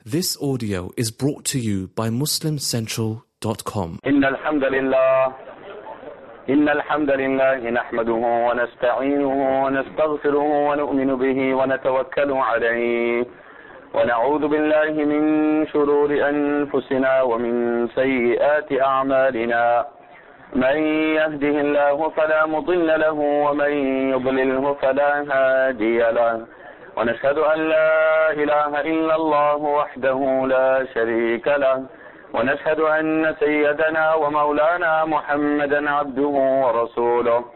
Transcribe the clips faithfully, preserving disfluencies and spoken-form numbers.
This audio is brought to you by muslim central dot com. إن الحمد لله إن الحمد لله نحمده ونستعينه ونستغفره ونؤمن به ونتوكل عليه ونعوذ بالله من شرور أنفسنا ومن سيئات أعمالنا من يهده الله فلا مضل له ومن يضلله فلا هادي له ونشهد أن لا إله إلا الله وحده لا شريك له ونشهد أن سيدنا ومولانا محمدا عبده ورسوله.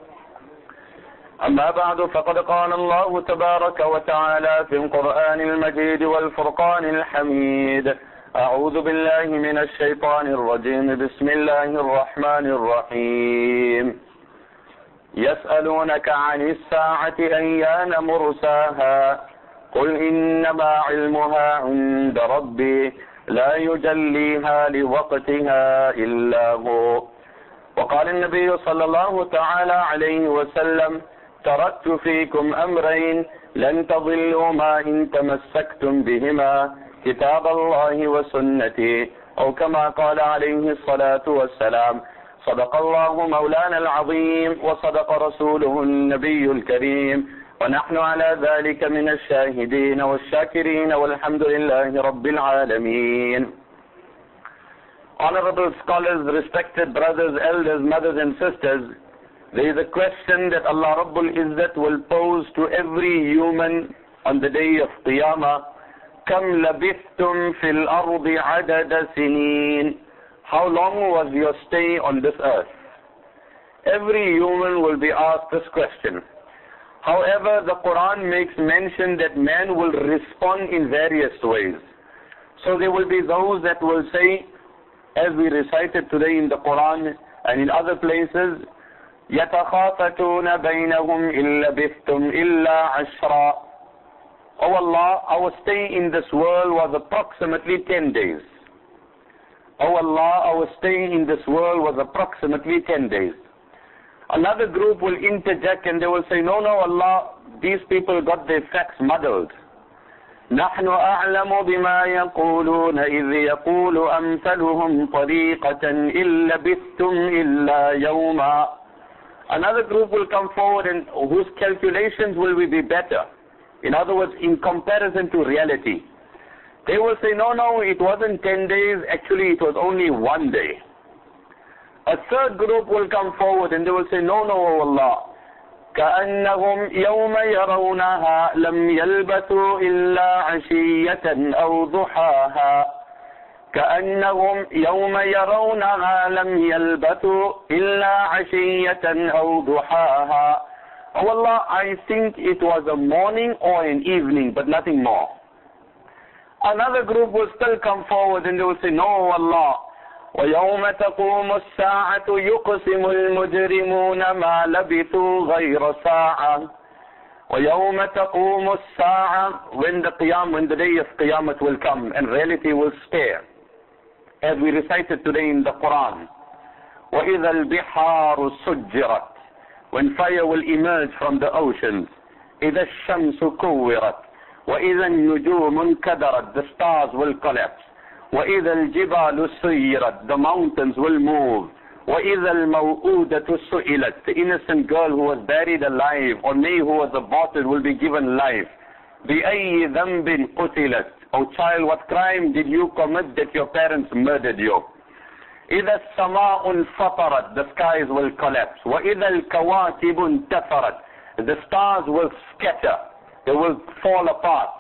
أما بعد فقد قال الله تبارك وتعالى في القرآن المجيد والفرقان الحميد: أعوذ بالله من الشيطان الرجيم. بسم الله الرحمن الرحيم. يسألونك عن الساعة أيان مرساها قل إنما علمها عند ربي لا يجليها لوقتها إلا هو. وقال النبي صلى الله تعالى عليه وسلم: تركت فيكم أمرين لن تضلوا ما إن تمسكتم بهما كتاب الله وسنتي، أو كما قال عليه الصلاة والسلام. صدق الله مولانا العظيم وصدق رسوله النبي الكريم ونحن على ذلك من الشاهدين والشاكرين والحمد لله رب العالمين. Honorable scholars, respected brothers, elders, mothers and sisters, there is a question that Allah Rabbul Izzat will pose to every human on the day of Qiyamah. كَمْ لَبِثْتُمْ فِي الْأَرْضِ عَدَدَ سِنِينَ. How long was your stay on this earth? Every human will be asked this question. However, the Quran makes mention that man will respond in various ways. So there will be those that will say, as we recited today in the Quran and in other places, يَتَخَافَتُونَ بَيْنَهُمْ إِن لَبِثْتُمْ إِلَّا عَشْرًا. Oh Allah, our stay in this world was approximately ten days. Oh Allah, our stay in this world was approximately ten days. Another group will interject and they will say, no, no, Allah, these people got their facts muddled. نَحْنُ أَعْلَمُ بِمَا يَقُولُونَ إِذْ يَقُولُ أَمْثَلُهُمْ طَرِيقَةً إِن لَبِثْتُمْ إِلَّا يَوْمًا. Another group will come forward and whose calculations will be better. In other words, in comparison to reality. They will say, no, no, it wasn't ten days, actually it was only one day. A third group will come forward and they will say, no, no, O Allah, كَأَنَّهُمْ يَوْمَ يَرَوْنَهَا لَمْ يَلْبَثُوا إِلَّا عَشِيَّةً أَوْ ضُحَاهَا. كَأَنَّهُمْ يَوْمَ يَرَوْنَهَا لَمْ يَلْبَثُوا إِلَّا عَشِيَّةً أَوْ ضُحَاهَا. Oh Allah, I think it was a morning or an evening, but nothing more. Another group will still come forward and they will say, no, Allah, وَيَوْمَ تَقُومُ السَّاعَةُ يُقْسِمُ الْمُجْرِمُونَ مَا لَبِثُوا غَيْرَ سَاعَةٍ. وَيَوْمَ تَقُومُ السَّاعَةُ. When the Qiyam, when the day of Qiyamah will come and reality will stare, as we recited today in the Quran, وَإِذَا الْبِحَارُ سُجِّرَتْ. When fire will emerge from the oceans, إِذَا الشَّمْسُ كُوِّرَتْ. وَإِذَا النُّجُومُ انْكَدَرَتْ. The stars will collapse. وَإِذَا الْجِبَالُ سُيِّرَتْ. The mountains will move. وَإِذَا الْمَوْءُودَةُ سُئِلَتْ. The innocent girl who was buried alive, or me who was aborted, will be given life. بِأَيِّ ذَنْبٍ قُتِلَتْ. O child, what crime did you commit that your parents murdered you? إِذَا السَّمَاءُ انْفَطَرَتْ. The skies will collapse. وَإِذَا الْكَوَاكِبُ انْتَثَرَتْ. The stars will scatter. They will fall apart.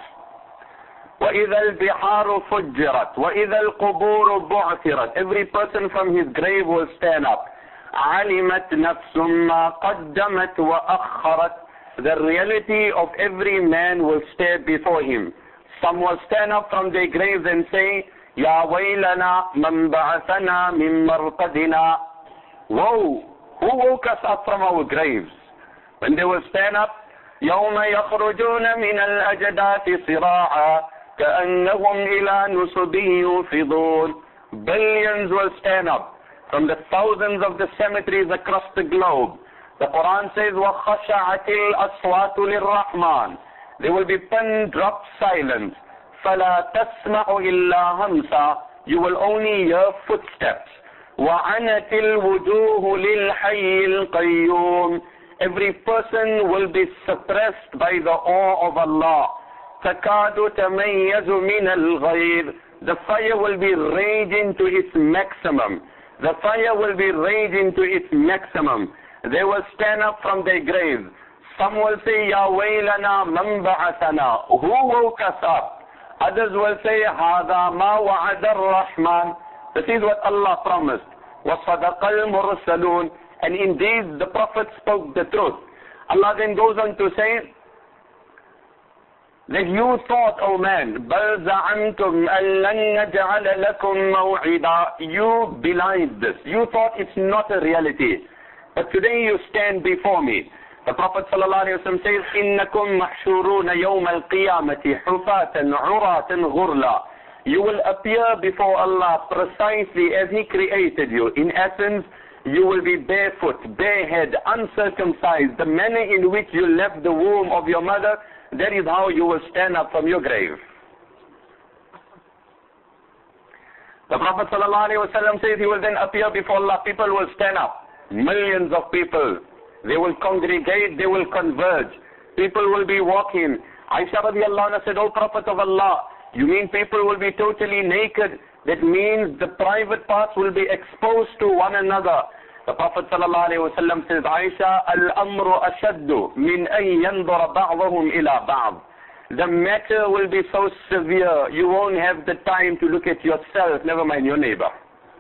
وَإِذَا الْبِحَارُ فُجِّرَتْ. وَإِذَا الْقُبُورُ بُعْثِرَتْ. Every person from his grave will stand up. عَلِمَتْ نَفْسٌ مَا قَدَّمَتْ وَأَخَّرَتْ. The reality of every man will stand before him. Some will stand up from their graves and say, يَا وَيْلَنَا مَنْ بَعَثَنَا مِنْ مَرْقَدِنَا. Woe! Who woke us up from our graves? When they will stand up, يَوْمَ يَخْرُجُونَ مِنَ الْأَجْدَاثِ صِرَاعًا كَأَنَّهُمْ إِلَى نُصُبٍ يُوفِضُونَ. Billions will stand up from the thousands of the cemeteries across the globe. The Quran says, وَخَشَعَتِ الْأَصْوَاتُ لِلرَّحْمَنِ. There will be pin drop silence. فَلَا تَسْمَعُ إِلَّا هَمْسًا. You will only hear footsteps. وَعَنَتِ الْوُجُوهُ لِلْحَيِّ الْقَيُّومِ. Every person will be suppressed by the awe of Allah. تَكَادُ تَمَيَّزُ مِنَ الْغَيْظِ. The fire will be raging to its maximum. The fire will be raging to its maximum. They will stand up from their graves. Some will say, Ya waylana man ba'athana. Who woke us up? Others will say, Hada ma wa'ada ar-Rahman. This is what Allah promised. وَصَدَقَ الْمُرْسَلُونَ. And indeed the Prophet spoke the truth. Allah then goes on to say that you thought, O man, بَلْ زَعَمْتُمْ أَن لَن نَجْعَلَ لَكُمْ مَوْعِدًا. You belied this. You thought it's not a reality. But today you stand before me. The Prophet ﷺ says, إِنَّكُمْ مَحْشُورُونَ يَوْمَ الْقِيَامَةِ حُفَاةً عُرَاةً غُرْلًا. You will appear before Allah precisely as He created you. In essence, you will be barefoot, barehead, uncircumcised. The manner in which you left the womb of your mother, that is how you will stand up from your grave. The Prophet ﷺ says He will then appear before Allah. People will stand up. Millions of people. They will congregate, they will converge. People will be walking. Aisha radiallahu anha said, O Prophet of Allah, you mean people will be totally naked? That means the private parts will be exposed to one another. The Prophet sallallahu alayhi wa sallam says, Aisha, al-amru ashaddu min an yandura ba'dahum ila ba'd. The matter will be so severe, you won't have the time to look at yourself, never mind your neighbor.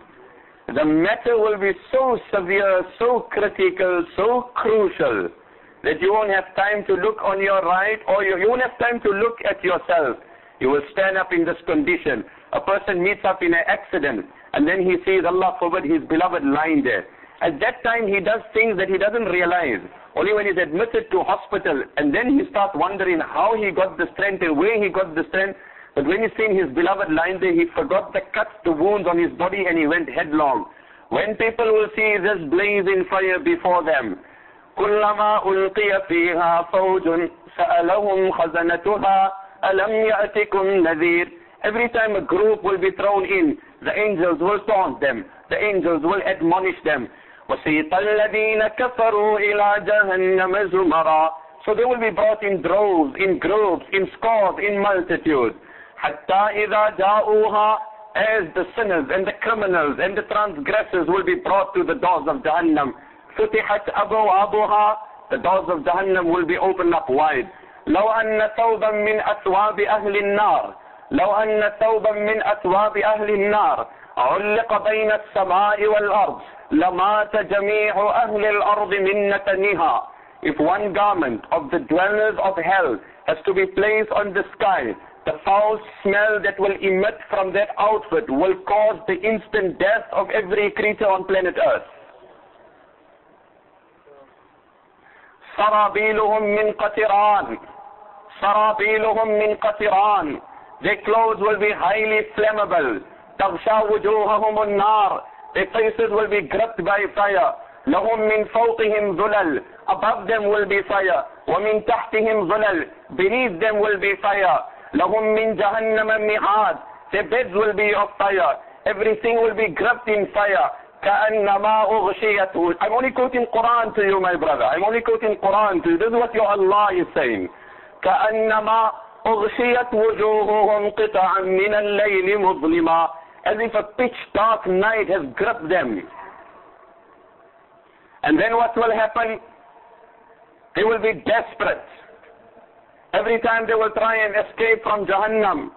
The matter will be so severe, so critical, so crucial, that you won't have time to look on your right, or you, you won't have time to look at yourself. You will stand up in this condition. A person meets up in an accident, and then he sees, Allah forbid, his beloved lying there. At that time, he does things that he doesn't realize. Only when he's admitted to hospital, and then he starts wondering how he got the strength and where he got the strength. But when he's seen his beloved lying there, he forgot the cuts, the wounds on his body, and he went headlong. When people will see this blazing fire before them, كُلَّمَا أُلْقِيَ فِيهَا فَوْجٌ سَأَلَهُمْ خَزَنَتُهَا أَلَمْ يَأْتِكُمْ نَذِيرٌ. Every time a group will be thrown in, the angels will taunt them. The angels will admonish them. وَسِيطَ الَّذِينَ كَفَرُوا إِلَى جَهَنَّمَ زُمَرًا. So they will be brought in droves, in groups, in scores, in multitudes. حَتَّى إِذَا جَاءُوهَا. As the sinners and the criminals and the transgressors will be brought to the doors of Jahannam. فُتِحَتْ أَبْوَابُهَا. The doors of Jahannam will be opened up wide. لَوْ أَنَّ ثَوْبًا مِنْ أَثْوَابِ أَهْلِ النَّارِ. لَوْ أَنَّ ثَوْبًا مِنْ أَثْوَابِ أَهْلِ النَّارِ عُلِّقَ بَيْنَ السَّمَاءِ وَالْأَرْضِ لَمَاتَ جَمِيعُ أَهْلِ الْأَرْضِ مِنْ نَتَنِهَا. If one garment of the dwellers of hell has to be placed on the sky, the foul smell that will emit from that outfit will cause the instant death of every creature on planet Earth. سَرَابِيلُهُمْ مِنْ قَطِرَانٍ. سَرَابِيلُهُمْ مِنْ قَطِرَانٍ. Their clothes will be highly flammable. تَغْشَى وُجُوهَهُمُ النَّارِ. Their faces will be gripped by fire. لَهُمْ مِنْ فَوْقِهِمْ ظُلَلٍ. Above them will be fire. وَمِنْ تَحْتِهِمْ ظُلَلٍ. Beneath them will be fire. لَهُمْ مِنْ جَهَنَّمَ مِهَادٍ. Their beds will be of fire. Everything will be gripped in fire. كَأَنَّمَا أُغْشِيَتْهُ. I'm only quoting Quran to you, my brother. I'm only quoting Quran to you. This is what your Allah is saying. كَأَنَّمَا أُغْشِيَتْ وُجُوهُهُمْ قِطَعًا مِنَ اللَّيْلِ مُظْلِمًا. As if a pitch dark night has gripped them. And then what will happen? They will be desperate. Every time they will try and escape from Jahannam.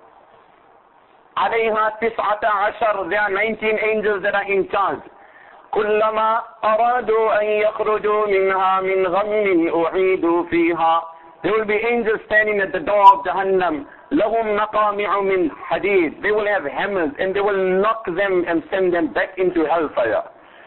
عليها تسعة عشر. There are nineteen angels that are in charge. كلما أرادوا أن يخرجوا منها من غم أعيدوا فيها. There will be angels standing at the door of Jahannam. لهم مقامع من حديد. They will have hammers and they will knock them and send them back into hellfire.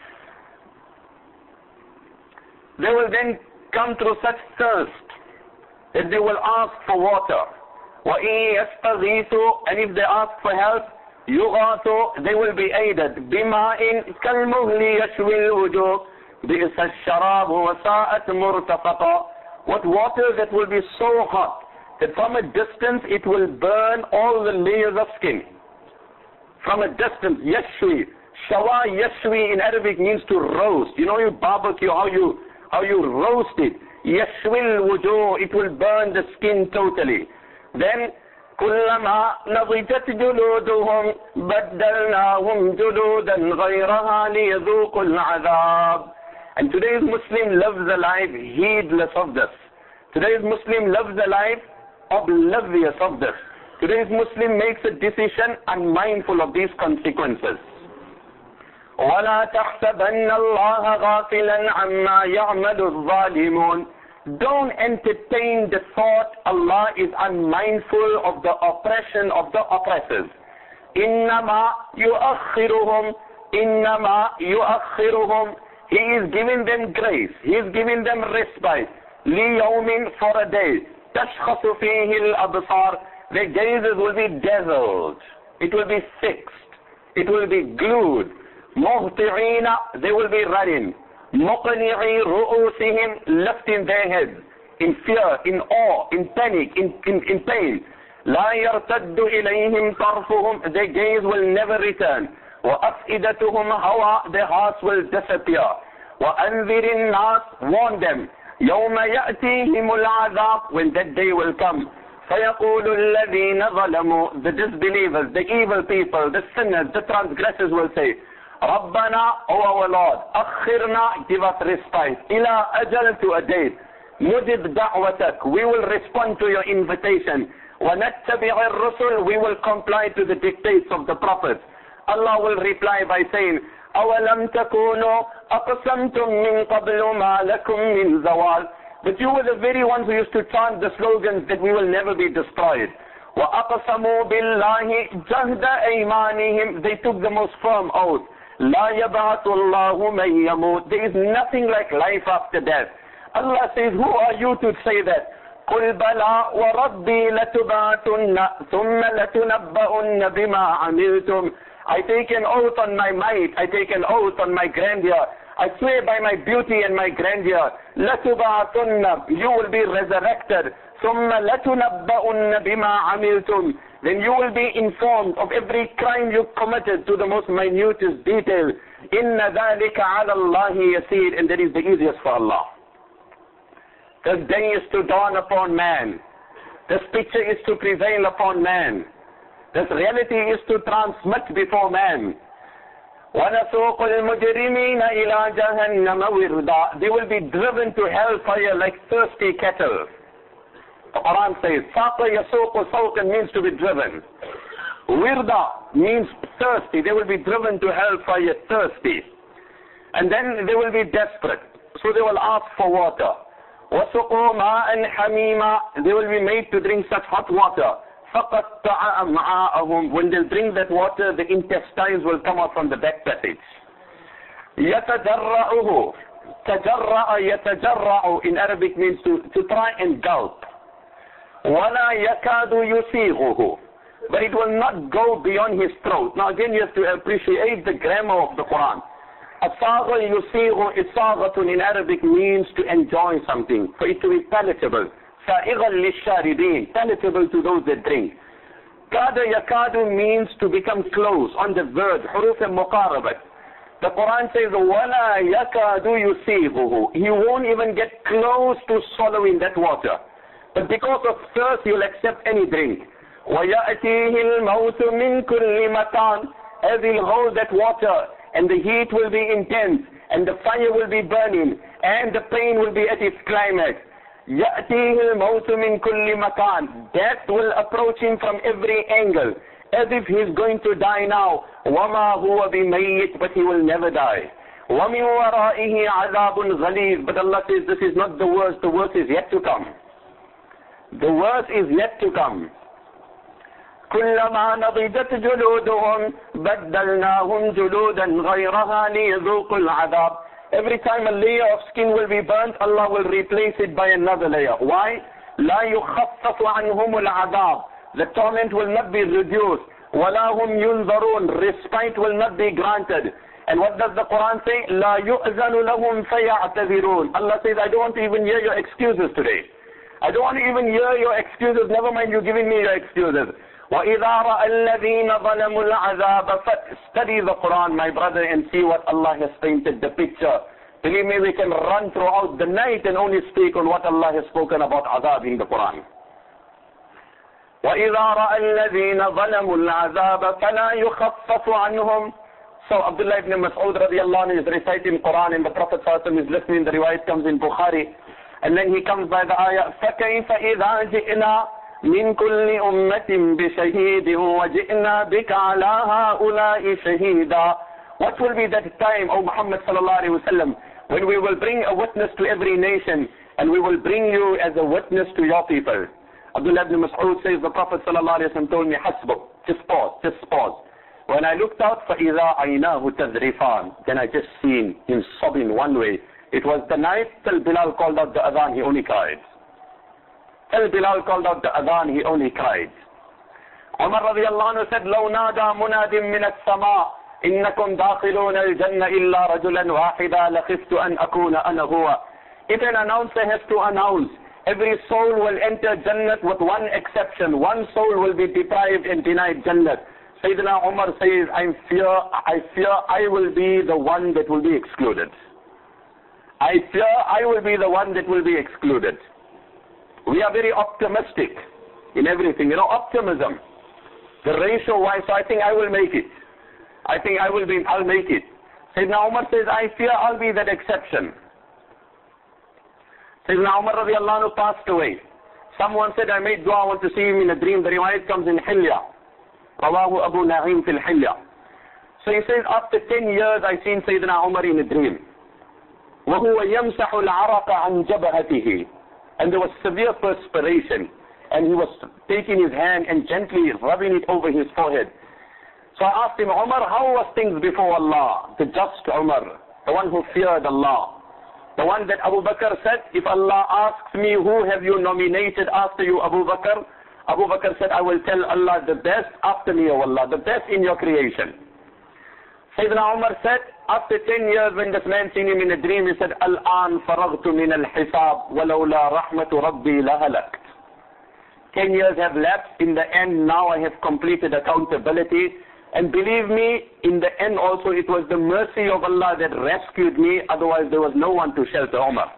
They will then come through such thirst that they will ask for water. وَإِن يَسْتَغِيثُوا. And if they ask for help, يُغَاثُوا. They will be aided. بِمَاءٍ كَالْمُهْلِ يَشْوِي الْوُجُوهِ بِئْسَ الشَّرَابُ وَسَاءَتْ مُرْتَفَقًا. What water that will be so hot that from a distance it will burn all the layers of skin. From a distance, yashwi. Shawa yashwi in Arabic means to roast. You know, you barbecue, how you how you roast it. Yashwil wujuh, it will burn the skin totally. Then كلما نضجت جلودهم بدلناهم جلودا غيرها ليذوقوا العذاب. And today's Muslim lives a life heedless of this. Today's Muslim lives a life oblivious of this. Today's Muslim makes a decision unmindful of these consequences. وَلَا تَحْسَبَنَّ اللَّهَ غَافِلًا عَمَّا يَعْمَلُ الظَّالِمُونَ. Don't entertain the thought Allah is unmindful of the oppression of the oppressors. إِنَّمَا يُؤَخِّرُهُمْ إِنَّمَا يُؤَخِّرُهُمْ. He is giving them grace. He is giving them respite. لِيَوْمٍ, for a day. تَشْخَصُ فِيهِ الْأَبْصَارِ. Their gazes will be dazzled. It will be fixed. It will be glued. مُهْطِعِينَ, they will be running. مُقْنِعِي رُؤُوسِهِمْ, lifting their heads. In fear, in awe, in panic, in, in, in pain. لَا يَرْتَدُّ إِلَيْهِمْ طَرْفُهُمْ, their gaze will never return. وَأَفْئِدَتُهُمْ هَوَى, their hearts will disappear. وَأَنذِرِ النَّاسِ, warn them. يَوْمَ يَأْتِيهِمُ الْعَذَابُ, when that day will come. فَيَقُولُ الَّذِينَ ظَلَمُوا, the disbelievers, the evil people, the sinners, the transgressors will say, رَبَّنَا, O our Lord, أَخِّرْنَا, give us respite, إِلَىٰ أَجَلْ, to a date. نُجِبْ دَعْوَتَكَ, we will respond to your invitation. وَنَتَّبِعِ الرُّسُلِ, we will comply to the dictates of the prophets. Allah will reply by saying, أَوَلَمْ تَكُونُوا أَقْسَمْتُم مِّن قَبْلُ مَا لَكُم مِّن زَوَالٍ. But you were the very ones who used to chant the slogans that we will never be destroyed. وَأَقْسَمُوا بِاللَّهِ جَهْدَ أَيْمَانِهِمْ, they took the most firm oath. لَا يَبْعَثُ اللَّهُ مَن يَمُوتُ, there is nothing like life after death. Allah says, who are you to say that? قُلْ بَلَا وَرَبِّي لَتُبْعَثُنَّ ثُمَّ لَتُنَبَّؤُنَّ بِمَا عَمِلْتُمْ. I take an oath on my might, I take an oath on my grandeur, I swear by my beauty and my grandeur, لَتُبْعَثُنَّ, you will be resurrected, ثُمَّ لَتُنَبَّؤُنَّ بِمَا عَمِلْتُمْ, then you will be informed of every crime you committed to the most minutest detail. إِنَّ ذَلِكَ عَلَى اللَّهِ يَسِيرٌ, and that is the easiest for Allah. This day is to dawn upon man. This picture is to prevail upon man. This reality is to transmit before man. وَنَسُوقُ الْمُجْرِمِينَ إِلَى جَهَنَّمَ وِرْدًا, they will be driven to hellfire like thirsty cattle. The Quran says, Saqa yasuqu sawqan means to be driven. Wirda means thirsty. They will be driven to hellfire thirsty. And then they will be desperate. So they will ask for water. وَسُقُوا مَاءً حَمِيمًا, they will be made to drink such hot water. فَقَطَّعَ أَمْعَاءَهُمْ, when they drink that water, the intestines will come out from the back passage. يَتَجَرَّعُهُ, تَجَرَّعَ يَتَجَرَّعُ in Arabic means to, to try and gulp. وَلَا يَكَادُ يُسِيغُهُ, but it will not go beyond his throat. Now again, you have to appreciate the grammar of the Quran. As-sagha yusighu, is-saghatun in Arabic means to enjoy something, for it to be palatable. Sa'igan lish-sharibin, palatable to those that drink. Kada yakadu means to become close, on the verge, huruf al-muqarabat. The Quran says, وَلَا يَكَادُ يُسِيغُهُ, he won't even get close to swallowing that water. But because of thirst, you'll accept any drink. وَيَأْتِيهِ الْمَوْتُ مِنْ كُلِّ مَكَانٍ, as he'll hold that water, and the heat will be intense, and the fire will be burning, and the pain will be at its climax. يَأْتِيهِ الْمَوْتُ مِنْ كُلِّ مَكَانٍ, death will approach him from every angle, as if he's going to die now. وَمَا هُوَ بِمَيِّتٍ, but he will never die. وَمِنْ وَرَائِهِ عَذَابٌ غَلِيظٌ, but Allah says this is not the worst, the worst is yet to come. The worst is yet to come. كلما نضجت جلودهم بدلناهم جلودا غيرها ليذوقوا العذاب. Every time a layer of skin will be burnt, Allah will replace it by another layer. Why? لا يخفف عنهم العذاب. The torment will not be reduced. ولا هم ينظرون. Respite will not be granted. And what does the Quran say? لا يؤذن لهم فيعتذرون. Allah says, I don't want to even hear your excuses today. I don't want to even hear your excuses. Never mind you giving me your excuses. وَإِذَا رَأَى الَّذِينَ ظَلَمُوا الْعَذَابَ Study the Quran, my brother, and see what Allah has painted the picture. Believe me, we can run throughout the night and only speak on what Allah has spoken about azab in the Quran. وَإِذَا رَأَى الَّذِينَ ظَلَمُوا الْعَذَابَ فَلَا يُخَفَّفُ عَنْهُمْ So Abdullah ibn Mas'ud radiallahu anhu is reciting Quran and the Prophet sallallahu alaihi wasallam is listening. The riwayat comes in Bukhari. And then he comes by the ayah, فَكَيْفَ إِذَا جِئْنَا مِنْ كُلِّ أُمَّةٍ بِشَهِيدٍ وَجِئْنَا بِكَ عَلَى هَؤُلَاءِ شَهِيدًا What will be that time, O Muhammad sallallahu alaihi wasallam, when we will bring a witness to every nation and we will bring you as a witness to your people? Abdullah ibn Mas'ud says the Prophet sallallahu alaihi wasallam told me, Hasbuk, just pause, just pause. When I looked out, فَإِذَا عَيْنَاهُ تَذْرِفَانِ Then I just seen him sobbing one way. It was the night till Bilal called out the adhan, he only cried. Till Bilal called out the adhan, he only cried. Umar radiallahu anhu said, لَوْ نَادَى مُنَادٍ مِنَ السَّمَاءِ إِنَّكُمْ دَاخِلُونَ الْجَنَّةِ إِلَّا رَجُلًا وَاحِدًا لَخِفْتُ أَنْ أَكُونَ أَنَا هُوَ If an announcer has to announce, every soul will enter Jannat with one exception. One soul will be deprived and denied Jannat. Sayyidina Umar says, I fear, I fear I will be the one that will be excluded. I fear I will be the one that will be excluded. We are very optimistic in everything. You know, optimism. The ratio wise, so I think I will make it. I think I will be, I'll make it. Sayyidina Umar says, I fear I'll be that exception. Sayyidina Umar radiallahu anhu passed away. Someone said, I made dua, I want to see him in a dream. The riwayat comes in Hilya. Rawahu Abu Na'im fil Hilya. So he says, after ten years, I seen Sayyidina Umar in a dream. وَهُوَ يَمْسَحُ الْعَرَقَ عَنْ جَبَهَتِهِ And there was severe perspiration. And he was taking his hand and gently rubbing it over his forehead. So I asked him, Umar, how was things before Allah? The just Umar, the one who feared Allah. The one that Abu Bakr said, if Allah asks me, who have you nominated after you, Abu Bakr? Abu Bakr said, I will tell Allah the best after me, O Allah, the best in your creation. Sayyidina Umar said, after ten years when this man seen him in a dream, he said, Al-an faragtu min al-hisab, walawla rahmatu rabbi lahalakt. Ten years have lapsed. In the end, now I have completed accountability. And believe me, in the end also, it was the mercy of Allah that rescued me. Otherwise, there was no one to shelter Umar.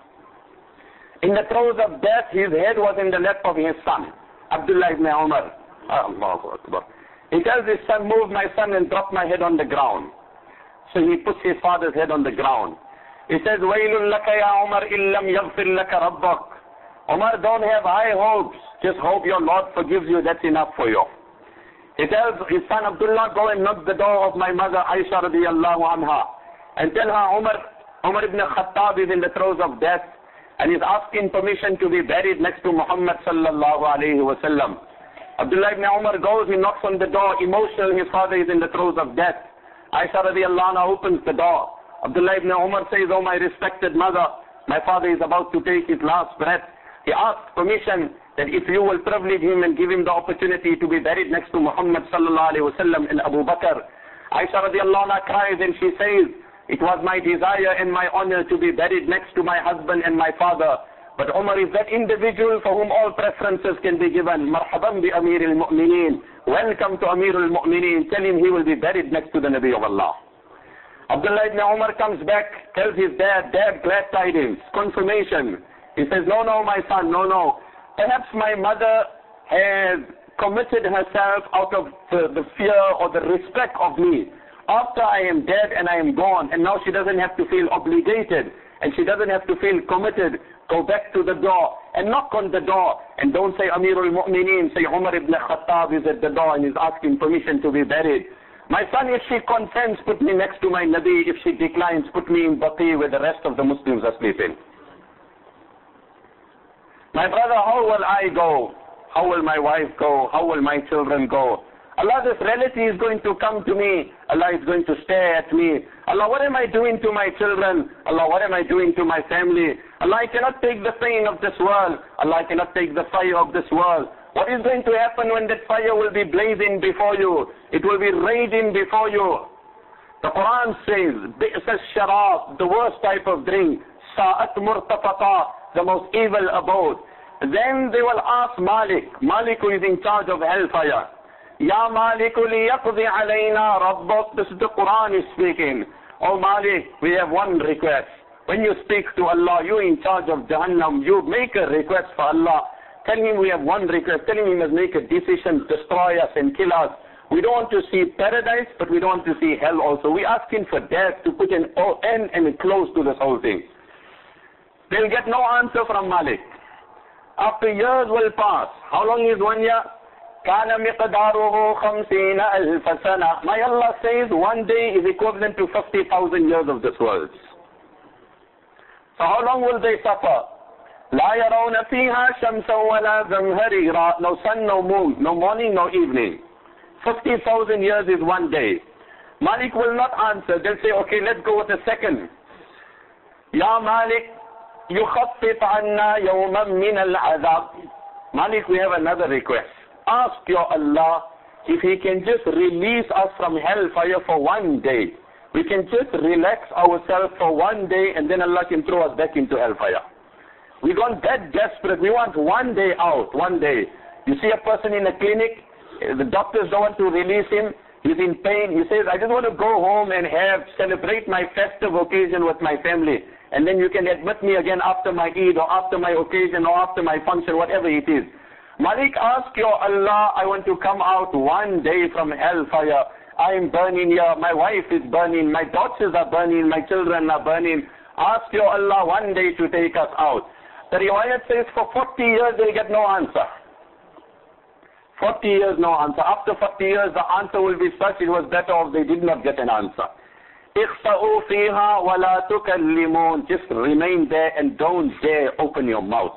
In the throes of death, his head was in the lap of his son, Abdullah ibn Umar. Allahu Akbar. He tells his son, move my son and drop my head on the ground. So he puts his father's head on the ground. He says, وَيْلٌ لَكَ يَا عُمَرْ إِلَّمْ يَغْفِرْ لَكَ رَبَّكَ Umar, don't have high hopes. Just hope your Lord forgives you. That's enough for you. He tells his son Abdullah, go and knock the door of my mother Aisha radiallahu anha and tell her Umar, Umar ibn Khattab is in the throes of death and is asking permission to be buried next to Muhammad sallallahu alayhi wa sallam. Abdullah ibn Umar goes, he knocks on the door, emotional, his father is in the throes of death. Aisha radiallahu anha opens the door. Abdullah ibn Umar says, oh my respected mother, my father is about to take his last breath. He asks permission that if you will privilege him and give him the opportunity to be buried next to Muhammad sallallahu alayhi wa sallam and Abu Bakr. Aisha radiallahu anha cries and she says, it was my desire and my honor to be buried next to my husband and my father. But Umar is that individual for whom all preferences can be given. Marhaban bi Amir al-Mu'mineen. Welcome to Amir al-Mu'mineen. Tell him he will be buried next to the Nabi of Allah. Abdullah ibn Umar comes back, tells his dad, dad, glad tidings, confirmation. He says, no, no, my son, no, no. Perhaps my mother has committed herself out of the, the fear or the respect of me. After I am dead and I am gone, and now she doesn't have to feel obligated, and she doesn't have to feel committed, go back to the door and knock on the door. And don't say Amirul Mu'mineen, say Umar ibn Khattab is at the door and is asking permission to be buried. My son, if she consents, put me next to my Nabi. If she declines, put me in Baqi where the rest of the Muslims are sleeping. My brother, how will I go? How will my wife go? How will my children go? Allah, this reality is going to come to me. Allah is going to stare at me. Allah, what am I doing to my children? Allah, what am I doing to my family? Allah, I cannot take the pain of this world. Allah, I cannot take the fire of this world. What is going to happen when that fire will be blazing before you? It will be raging before you. The Quran says, بِئْسَ الشَّرَابِ, the worst type of drink, سَاءَتْ مُرْتَفَقَةً, the most evil abode. Then they will ask Malik, Malik who is in charge of hellfire, Ya Malik liyaqdi alayna rabbuk. This is the Quran is speaking. Oh Malik, we have one request. When you speak to Allah, you in charge of Jahannam, you make a request for Allah. Tell him we have one request. Tell him he must make a decision, destroy us and kill us. We don't want to see paradise, but we don't want to see hell also. We ask him for death to put an end and a close to this whole thing. They'll get no answer from Malik. After years will pass. How long is one year? كَانَ مِقْدَارُهُ خَمْسِينَ أَلْفَ سَنَةٍ. My Allah says one day is equivalent to fifty thousand years of this world. So how long will they suffer? لَا يَرَوْنَ فِيهَا شَمْسًا وَلَا زَمْهَرِيرًا. No sun, no moon, no morning, no evening. fifty thousand years is one day. Malik will not answer. They'll say, okay, let's go with a second. Ya Malik, يُخَفِّفْ عَنَّا يَوْمًا مِنَ الْعَذَابِ. Malik, we have another request. Ask your Allah if He can just release us from hellfire for one day. We can just relax ourselves for one day and then Allah can throw us back into hellfire. We got that desperate. We want one day out, one day. You see a person in a clinic, the doctors don't want to release him. He's in pain. He says, I just want to go home and have, celebrate my festive occasion with my family. And then you can admit me again after my Eid or after my occasion or after my function, whatever it is. Malik, ask your Allah, I want to come out one day from hellfire. I am burning here. My wife is burning. My daughters are burning. My children are burning. Ask your Allah one day to take us out. The riwayat says for forty years they'll get no answer. forty years, no answer. After forty years, the answer will be such, it was better if they did not get an answer. اِخْسَئُوا فِيهَا وَلَا تُكَلِّمُونَ. Just remain there and don't dare open your mouth.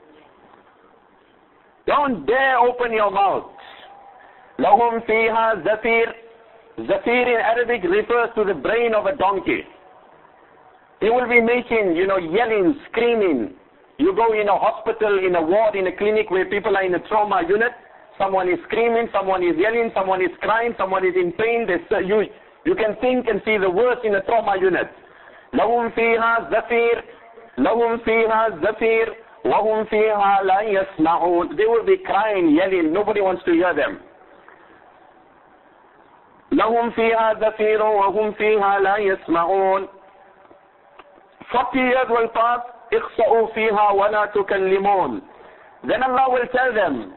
Don't dare open your mouth. لَهُمْ فِيهَا زَفِيرٌ. Zafir in Arabic refers to the brain of a donkey. He will be making, you know, yelling, screaming. You go in a hospital, in a ward, in a clinic where people are in a trauma unit. Someone is screaming, someone is yelling, someone is crying, someone is in pain. They, you, you can think and see the worst in a trauma unit. لَهُمْ فِيهَا زَفِيرٌ. لَهُمْ فِيهَا زَفِيرٌ. وَهُمْ فِيهَا لَا يَسْمَعُونَ. They will be crying, yelling. Nobody wants to hear them. لَهُمْ فِيهَا زَفِيرٌ وَهُمْ فِيهَا لَا يَسْمَعُونَ. Forty years will pass. اِخْسَئُوا فِيهَا وَلَا تُكَلِّمُونَ. Then Allah will tell them,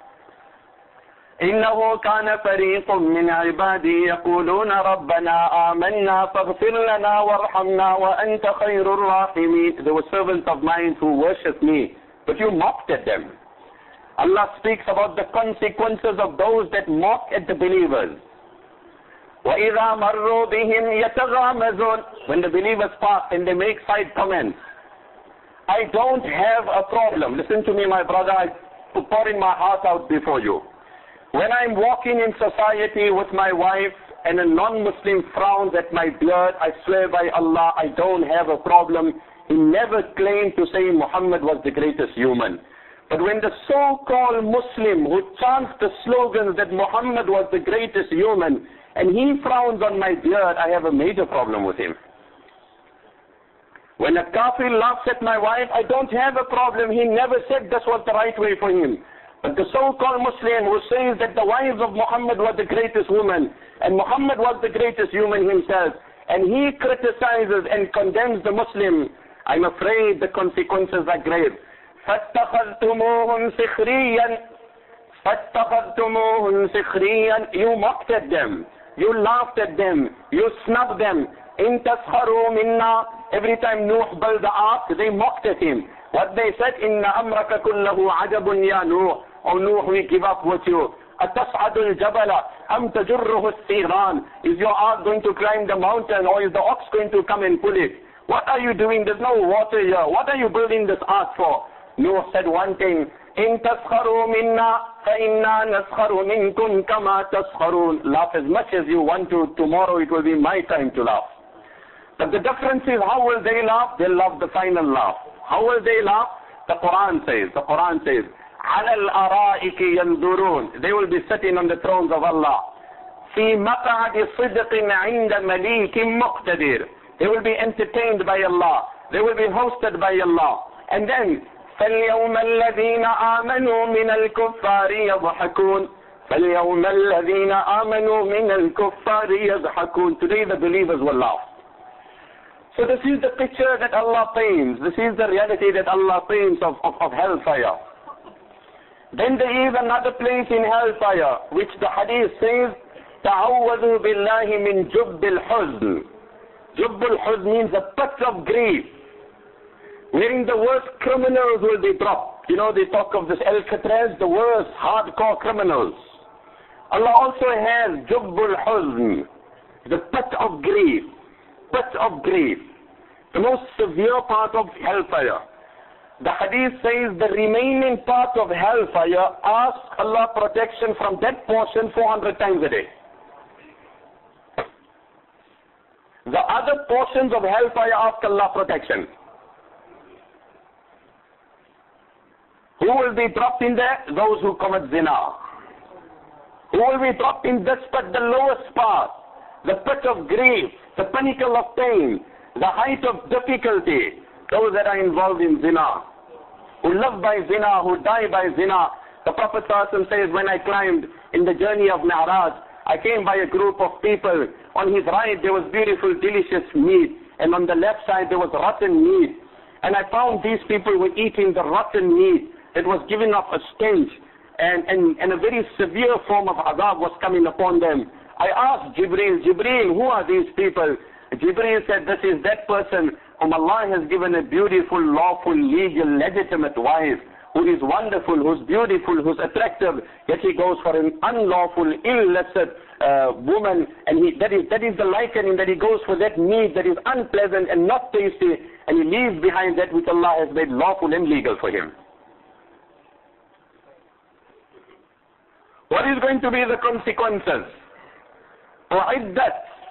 إِنَّهُ كَانَ فَرِيقٌ مِّنْ عِبَادِي يَقُولُونَ رَبَّنَا آمَنَّا فَاغْفِرْ لَنَا وَارْحَمْنَا وَأَنْتَ خَيْرُ الرَّاحِمِينَ. There were servants of mine who worshipped me, but you mocked at them. Allah speaks about the consequences of those that mock at the believers. وَإِذَا مَرُّوا بِهِمْ يَتَغَامَزُونَ. When the believers pass and they make side comments. I don't have a problem. Listen to me, my brother. I pour in my heart out before you. When I'm walking in society with my wife and a non-Muslim frowns at my beard, I swear by Allah, I don't have a problem. He never claimed to say Muhammad was the greatest human. But when the so-called Muslim who chants the slogans that Muhammad was the greatest human, and he frowns on my beard, I have a major problem with him. When a kafir laughs at my wife, I don't have a problem. He never said this was the right way for him. But the so-called Muslim who says that the wives of Muhammad were the greatest woman, and Muhammad was the greatest human himself, and he criticizes and condemns the Muslim, I'm afraid the consequences are grave. فَاتَّخَذْتُمُوهُمْ سِخْرِيًّا فَاتَّخَذْتُمُوهُمْ سِخْرِيًّا. You mocked at them. You laughed at them. You snubbed them. إِن تَسْخَرُوا مِنَّا. Every Time Nuh built the ark, they mocked at him. What they said, إِنَّ أَمْرَكَ كُلَّهُ عَجَبٌ يَا نُوحُ. Oh Nuh, we give up with you. أَتَصْعَدُ الْجَبَلَ أَمْ تَجُرُّهُ السِّيرَانِ. Is your ark going to climb the mountain, or is the ox going to come and pull it? What are you doing? There's no water here. What are you building this ark for? Nuh said one thing, إِن تَسْخَرُوا مِنَّا فَإِنَّا نَسْخَرُ مِنْكُمْ كَمَا تَسْخَرُونَ. Laugh as much as you want to. Tomorrow it will be my time to laugh. But the difference is, how will they laugh? They'll laugh the final laugh. How will they laugh? The Quran says, the Quran says, عَلَى الْأَرَائِكِ يَنْظُرُونَ. They will be sitting on the thrones of Allah. فِي مَقْعَدِ صِدْقٍ عِنْدَ مَلِيكٍ مُقْتَدِرٍ. They will be entertained by Allah. They will be hosted by Allah. And then, فَالْيَوْمَ الَّذِينَ آمَنُوا مِنَ الْكُفَّارِ يَضْحَكُونَ فَالْيَوْمَ الَّذِينَ آمَنُوا مِنَ الْكُفَّارِ يَضْحَكُونَ. Today the believers will laugh. So this is the picture that Allah paints. This is the reality that Allah paints of, of, of hellfire. Then there is another place in hellfire, which the hadith says, تَعَوَّذُوا بِاللَّهِ مِنْ جُبِّ الْحُزْنِ. Jubb al-Huzn means a pit of grief, wherein the worst criminals will be dropped. You know, they talk of this Alcatraz, the worst hardcore criminals. Allah also has Jubb al-Huzn, the pit of grief, pit of grief, the most severe part of hellfire. The hadith says the remaining part of hellfire asks Allah protection from that portion four hundred times a day. The other portions of hellfire ask Allah protection. Who will be dropped in there? Those who commit zina. Who will be dropped in this pit, the lowest part, the pit of grief, the pinnacle of pain, the height of difficulty? Those that are involved in zina, who live by zina, who die by zina. The Prophet ﷺ says, when I climbed in the journey of Mi'raj, I came by a group of people. On his right there was beautiful, delicious meat, and on the left side there was rotten meat. And I found these people were eating the rotten meat. It was giving off a stench, and, and, and a very severe form of azab was coming upon them. I asked Jibreel, Jibreel, who are these people? Jibreel said, this is that person whom Allah has given a beautiful, lawful, legal, legitimate wife, who is wonderful, who's beautiful, who's attractive, yet he goes for an unlawful, illicit uh, woman, and he, that is that is the likening, that he goes for that meat that is unpleasant and not tasty, and he leaves behind that which Allah has made lawful and legal for him. What is going to be the consequences? وَعِدَّتْ.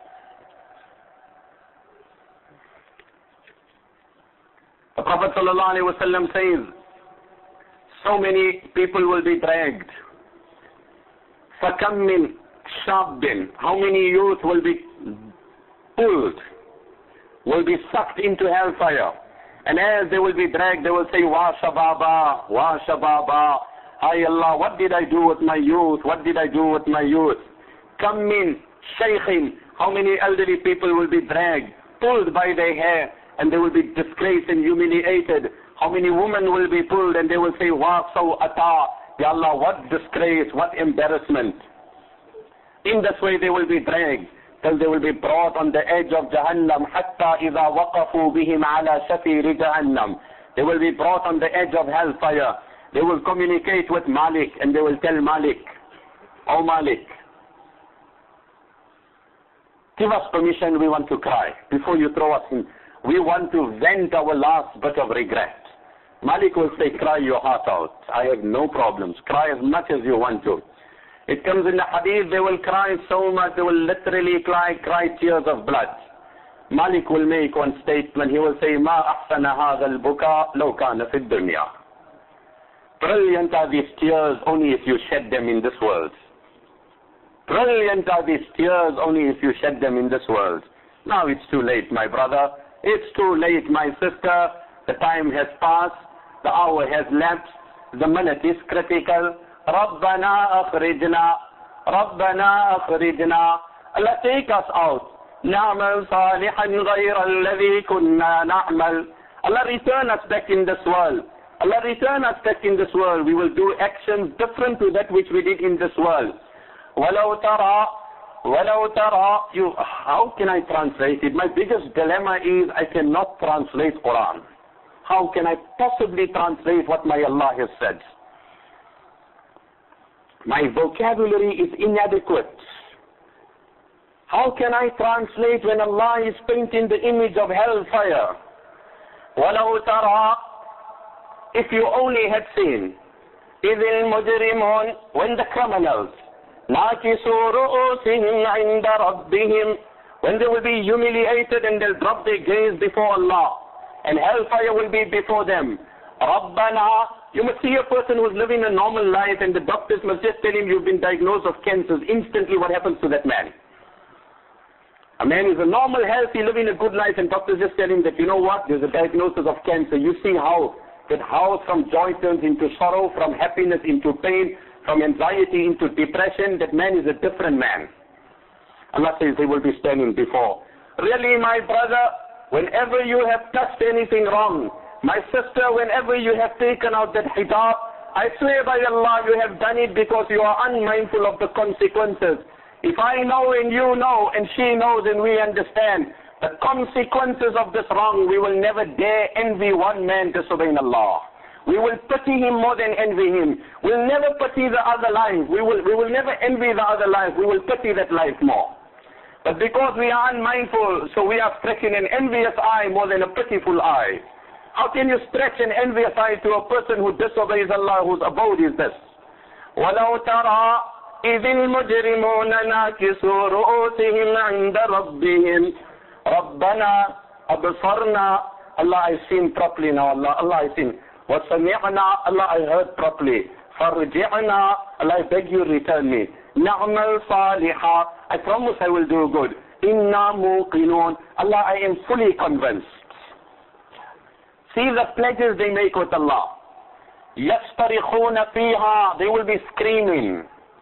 The Prophet ﷺ says, so many people will be dragged. فَكَمْ مِنْ شَابٍ. How many youth will be pulled, will be sucked into hellfire. And as they will be dragged, they will say, Wa shababa, Wa shababa. Hi Allah, what did I do with my youth? What did I do with my youth? Kam min shaykhin. How many elderly people will be dragged, pulled by their hair, and they will be disgraced and humiliated. How many women will be pulled and they will say, Wa sawata. Ya Allah, what disgrace, what embarrassment. In this way they will be dragged till they will be brought on the edge of Jahannam. Hatta idha waqafu bihim ala shafiri Jahannam. They will be brought on the edge of hellfire. They will communicate with Malik and they will tell Malik, Oh Malik, give us permission, we want to cry. Before you throw us in, we want to vent our last bit of regret. Malik will say, cry your heart out. I have no problems. Cry as much as you want to. It comes in the hadith, they will cry so much, they will literally cry, cry tears of blood. Malik will make one statement, he will say, Ma ahsana hadha al-buka law kana fi dunya. Brilliant are these tears only if you shed them in this world. Brilliant are these tears only if you shed them in this world. Now it's too late, my brother. It's too late, my sister. The time has passed. The hour has lapsed. The minute is critical. Rabbana akhrijna. Rabbana akhrijna. Allah, take us out. Na'mal salihan ghayra alladhi kunna na'mal. Allah, return us back in this world. Allah, return us back in this world. We will do actions different to that which we did in this world. Walau tara, walau tara. You, how can I translate it? My biggest dilemma is I cannot translate Quran. How can I possibly translate what my Allah has said? My vocabulary is inadequate. How can I translate when Allah is painting the image of hellfire? Walau tara. If you only had seen, إِذِ الْمُجْرِمُونَ, when the criminals, نَاكِسُوا رُؤُوسِهِمْ عِنْدَ رَبِّهِمْ, when they will be humiliated and they'll drop their gaze before Allah, and hellfire will be before them. رَبَّنَا, you must see a person who's living a normal life and the doctors must just tell him you've been diagnosed of cancers. Instantly what happens to that man? A man is a normal, healthy, living a good life, and doctors just tell him that, you know what, there's a diagnosis of cancer. You see how that how from joy turns into sorrow, from happiness into pain, from anxiety into depression, that man is a different man. Allah says they will be standing before. Really, my brother, whenever you have touched anything wrong, my sister, whenever you have taken out that hijab, I swear by Allah, you have done it because you are unmindful of the consequences. If I know and you know and she knows and we understand the consequences of this wrong, we will never dare envy one man disobeying Allah. We will pity him more than envy him. We'll never pity the other life. We will, we will never envy the other life. We will pity that life more. But because we are unmindful, so we are stretching an envious eye more than a pitiful eye. How can you stretch an envious eye to a person who disobeys Allah, whose abode is this? وَلَوْ تَرَى إِذِ الْمُجْرِمُونَ نَاكِسُوا رُؤُوسِهِمْ عِنْدَ رَبِّهِمْ رَبَّنَا أَبْصَرْنَا. Allah, I seen properly now. Allah, Allah, I seen. وَسَمِعْنَا. Allah, I heard properly. فَارْجِعْنَا. Allah, I beg you, return me. نَعْمَلْ صَالِحًا. I promise I will do good. إِنَّا مُوقِنُونَ. Allah, I am fully convinced. See the pledges they make with Allah. يَسْتَرِخُونَ فِيهَا. They will be screaming,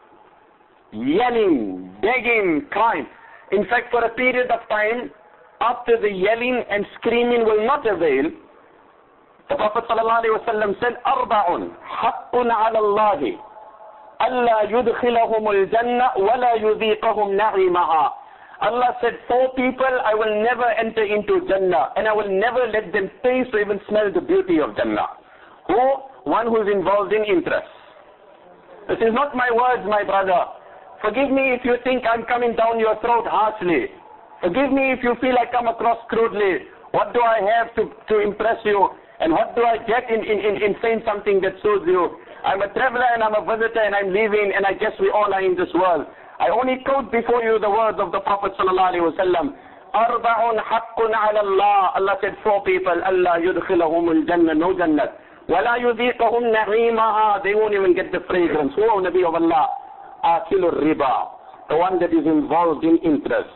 yelling, begging, crying. In fact, for a period of time, after the yelling and screaming will not avail, the Prophet ﷺ said, أَرْبَعٌ حَقٌّ عَلَى اللَّهِ أَلَّا يُدْخِلَهُمُ الْجَنَّةِ وَلَا يُذِيقَهُمْ نَعِيمَهَا. Allah said, four people I will never enter into Jannah, and I will never let them taste or even smell the beauty of Jannah. Who? One who is involved in interest. This is not my words, my brother. Forgive me if you think I'm coming down your throat harshly. Forgive me if you feel I come across crudely. What do I have to, to impress you? And what do I get in, in, in, in saying something that suits you? I'm a traveler and I'm a visitor and I'm leaving, and I guess we all are in this world. I only quote before you the words of the Prophet sallallahu alaihi wasallam. Arba'un haqqun ala Allah. Allah said four people. Allah yudkhilahum al-jannah, no jannat. Wala yudhiqahum na'imaha. They won't even get the fragrance. Oh, Nabi of Allah. Akilur riba. The one that is involved in interest.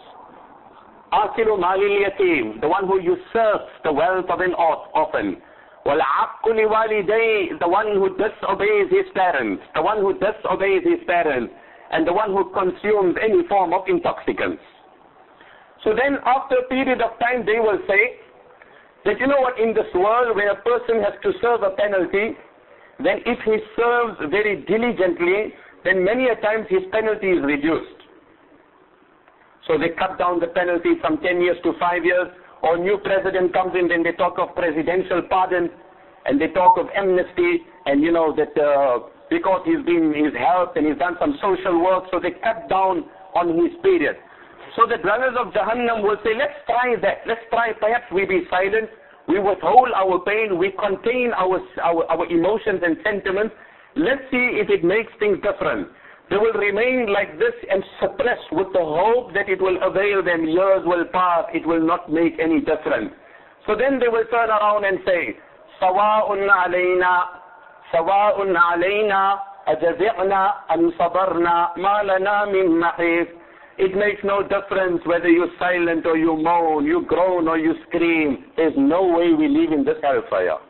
Akilu malil yatim. The one who usurps the wealth of an orphan. Wal aqu li waliday. The one who disobeys his parents. The one who disobeys his parents. And the one who consumes any form of intoxicants. So then after a period of time they will say that, you know what, in this world where a person has to serve a penalty, then if he serves very diligently, then many a times his penalty is reduced. So they cut down the penalty from ten years to five years, or new president comes in, then they talk of presidential pardon, and they talk of amnesty, and you know that uh, because he's been, he's helped and he's done some social work, so they cut down on his period. So the dwellers of Jahannam will say, let's try that, let's try, perhaps we be silent, we withhold our pain, we contain our, our, our emotions and sentiments, let's see if it makes things different. They will remain like this and suppress with the hope that it will avail them, years will pass, it will not make any difference. So then they will turn around and say, سَوَاءٌ عَلَيْنَا سواء علينا أجزعنا أم صبرنا ما لنا من محيص. It makes no difference whether you're silent or you moan, you groan or you scream. There's no way we live in this hellfire.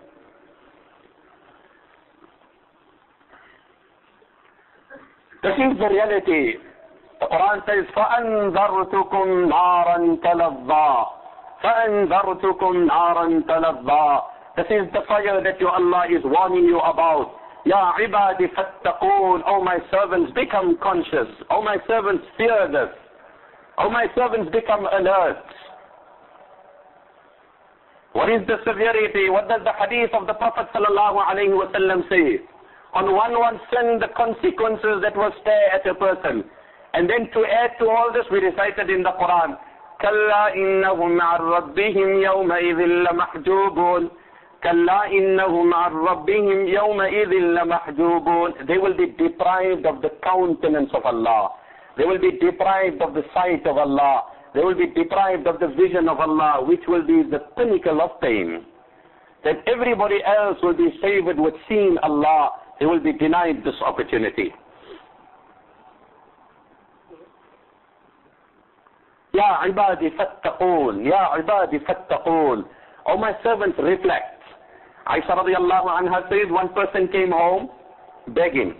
This is the reality. The Quran says, فَأَنذَرْتُكُمْ نَارًا تَلَظَّى فَأَنذَرْتُكُمْ نَارًا تَلَظَّى. This is the fire that your Allah is warning you about. Ya ibadi fattaqoon. Oh my servants, become conscious. Oh my servants, fear this. Oh my servants, become alert. What is the severity? What does the hadith of the Prophet sallallahu alaihi wasallam say? On one one sin, the consequences that will stare at a person. And then to add to all this, we recited in the Quran, كَلَّا إِنَّهُمْ عَنْ رَبِّهِمْ يَوْمَئِذٍ لَمَحْجُوبُونَ كَلَّا إِنَّهُمْ عَنْ رَبِّهِمْ يَوْمَئِذٍ لَمَحْجُوبُونَ. They will be deprived of the countenance of Allah. They will be deprived of the sight of Allah. They will be deprived of the vision of Allah, which will be the pinnacle of pain. That everybody else will be favored with seeing Allah. They will be denied this opportunity. Ya ibadi fattaqoon. Ya ibadi fattaqoon. Oh my servants, reflect. Aisha radiallahu anha says one person came home begging.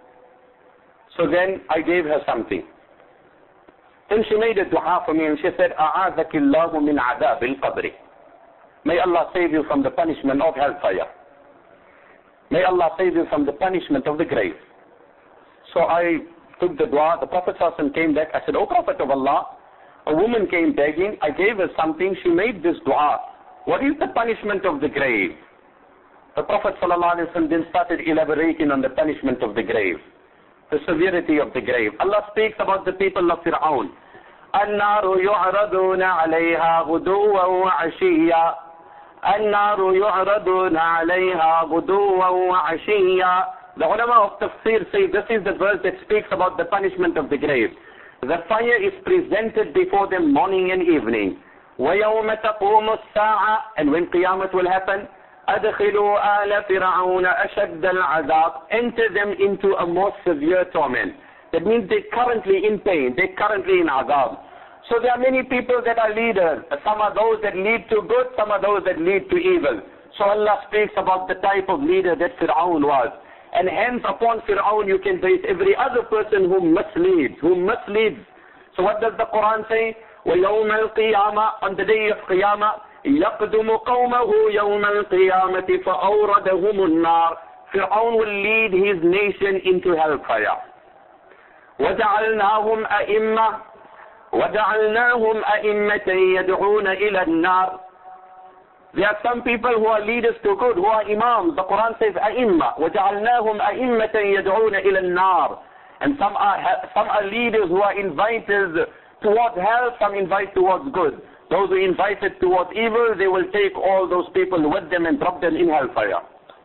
So then I gave her something. Then she made a dua for me and she said, أَعَاذَكِ اللَّهُ مِنْ عَذَابِ الْقَبْرِ. May Allah save you from the punishment of hellfire. May Allah save you from the punishment of the grave. So I took the dua. The Prophet ﷺ came back. I said, O Prophet of Allah, a woman came begging. I gave her something. She made this dua. What is the punishment of the grave? The Prophet ﷺ then started elaborating on the punishment of the grave, the severity of the grave. Allah speaks about the people of Fir'aun. النار يعرضون عليها غدوا وعشيا النار يعرضون عليها غدوا وعشيا. The ulama of tafsir say this is the verse that speaks about the punishment of the grave. The fire is presented before them morning and evening. وَيَوْمَ تَقُومُ السَّاعَةِ, and when Qiyamah will happen, أَدْخِلُوا آلَ فِرْعَوْنَ أَشَدَّ الْعَذَابِ, enter them into a more severe torment. That means they're currently in pain, they're currently in azab. So there are many people that are leaders. Some are those that lead to good, some are those that lead to evil. So Allah speaks about the type of leader that Fir'aun was. And hence upon Fir'aun you can base every other person who misleads, who misleads. So what does the Quran say? وَيَوْمَ الْقِيَامَةِ, on the day of Qiyamah, يَقْدُمُ قَوْمَهُ يَوْمَ الْقِيَامَةِ فَأَوْرَدَهُمُ النَّارِ. Fir'aun will lead his nation into hellfire. وَجَعَلْنَاهُمْ أَئِمَّةً وَجَعَلْنَاهُمْ أَئِمَّةً يَدْعُونَ إِلَى النَّارِ. There are some people who are leaders to good, who are imams. The Quran says أئمة. وَجَعَلْنَاهُمْ أَئِمَّةً يَدْعُونَ إِلَى النَّارِ. And some are, some are leaders who are invited towards hell, some invite towards good. Those who invited towards evil, they will take all those people with them and drop them in hellfire.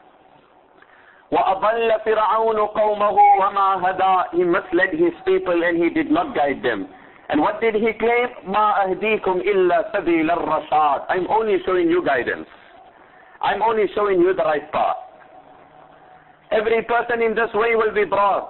وَأَضَلَّ فِرْعَوْنُ قَوْمَهُ وَمَا هَدَى. He misled his people and he did not guide them. And what did he claim? مَا أَهْدِيكُمْ إِلَّا سَبِيلَ الرَّشَادِ. I'm only showing you guidance. I'm only showing you the right path. Every person in this way will be brought.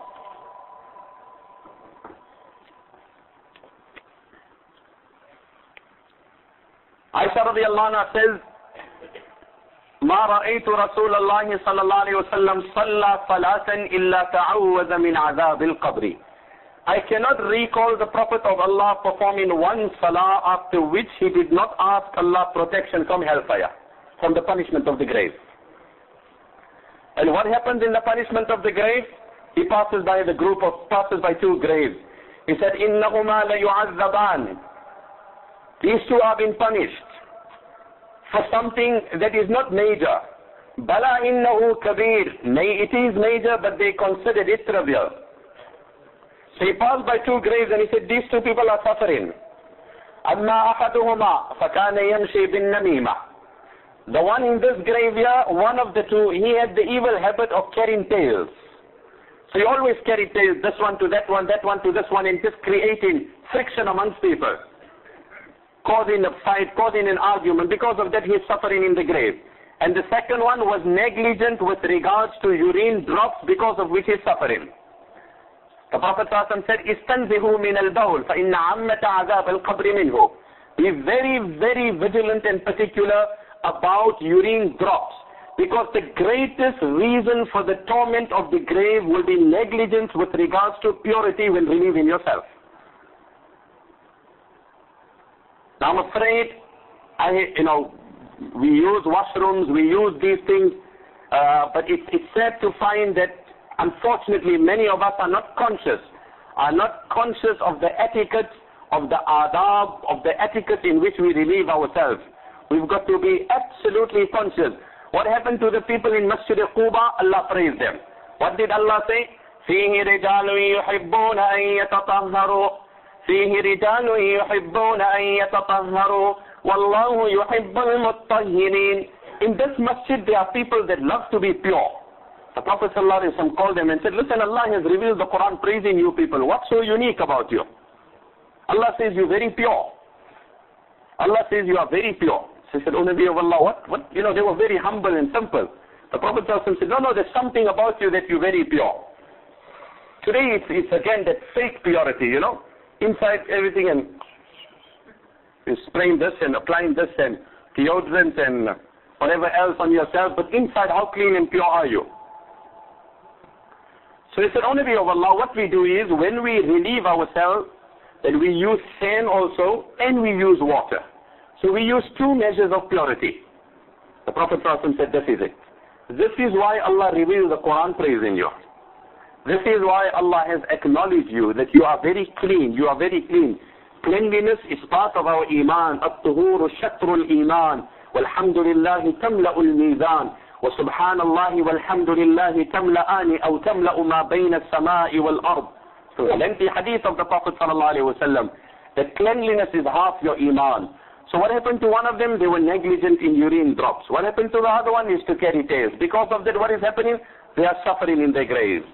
Aisha radiallahu anha says, ما رأيت رسول الله صلى الله عليه وسلم صلى صلاة إلا تعوذ من عذاب القبر. I cannot recall the Prophet of Allah performing one salah after which he did not ask Allah protection from hellfire, from the punishment of the grave. And what happens in the punishment of the grave? He passes by the group of, passes by two graves. He said, إِنَّهُمَا لَيُعَذَّبَانِ. These two are being punished for something that is not major. Bala innahu kabir. Nay, it is major, but they considered it trivial. So he passed by two graves and he said, these two people are suffering. أَمَّا أَحَدُهُمَا فَكَانَ يَمْشِي بِالنَّمِيمَةِ. The one in this grave here, one of the two, he had the evil habit of carrying tales. So he always carried tales, this one to that one, that one to this one, and just creating friction amongst people, causing a fight, causing an argument. Because of that, he is suffering in the grave. And the second one was negligent with regards to urine drops, because of which he is suffering. The Prophet ﷺ said, "Istanzihu min al-bawl, fa inna ammata azab al-qabri minhu." Be very, very vigilant and particular about urine drops, because the greatest reason for the torment of the grave will be negligence with regards to purity when relieving yourself. Now I'm afraid, I, you know, we use washrooms, we use these things, uh, but it, it's sad to find that unfortunately many of us are not conscious, are not conscious of the etiquette, of the adab, of the etiquette in which we relieve ourselves. We've got to be absolutely conscious. What happened to the people in Masjid Quba? Allah praised them. What did Allah say? فِيهِ رِجَالٌ يُحِبُّونَ أَن يَتَطَهَّرُوا فِيهِ رِجَالٌ يُحِبُّونَ أَن يَتَطَهَّرُوا وَاللَّهُ يُحِبُّ الْمُطَّهِّرِينَ. In this masjid there are people that love to be pure. The Prophet ﷺ called them and said, listen, Allah has revealed the Quran praising you people. What's so unique about you? Allah says you're very pure. Allah says you are very pure. So he said, oh Nabi of Allah, what? what? You know, they were very humble and simple. The Prophet ﷺ said, no, no, there's something about you that you're very pure. Today it's, it's again that fake purity, you know. Inside everything and you're spraying this and applying this and deodorant and whatever else on yourself, but inside, how clean and pure are you? So it's an honor of Allah. What we do is, when we relieve ourselves, then we use sand also, and we use water. So we use two measures of purity. The Prophet ﷺ said, this is it. This is why Allah revealed the Quran praising you. This is why Allah has acknowledged you, that you are very clean, you are very clean. Cleanliness is part of our iman. At-tuhuru shatrul iman. Walhamdulillahi tamla'ul mizan. وسبحان الله والحمد لله تملأان أو تملأ ما بين السماء والأرض. So the lengthy hadith of the Prophet sallallahu alaihi wasallam, that cleanliness is half your iman. So what happened to one of them? They were negligent in urine drops. What happened to the other one is to carry tails. Because of that, what is happening? They are suffering in their graves.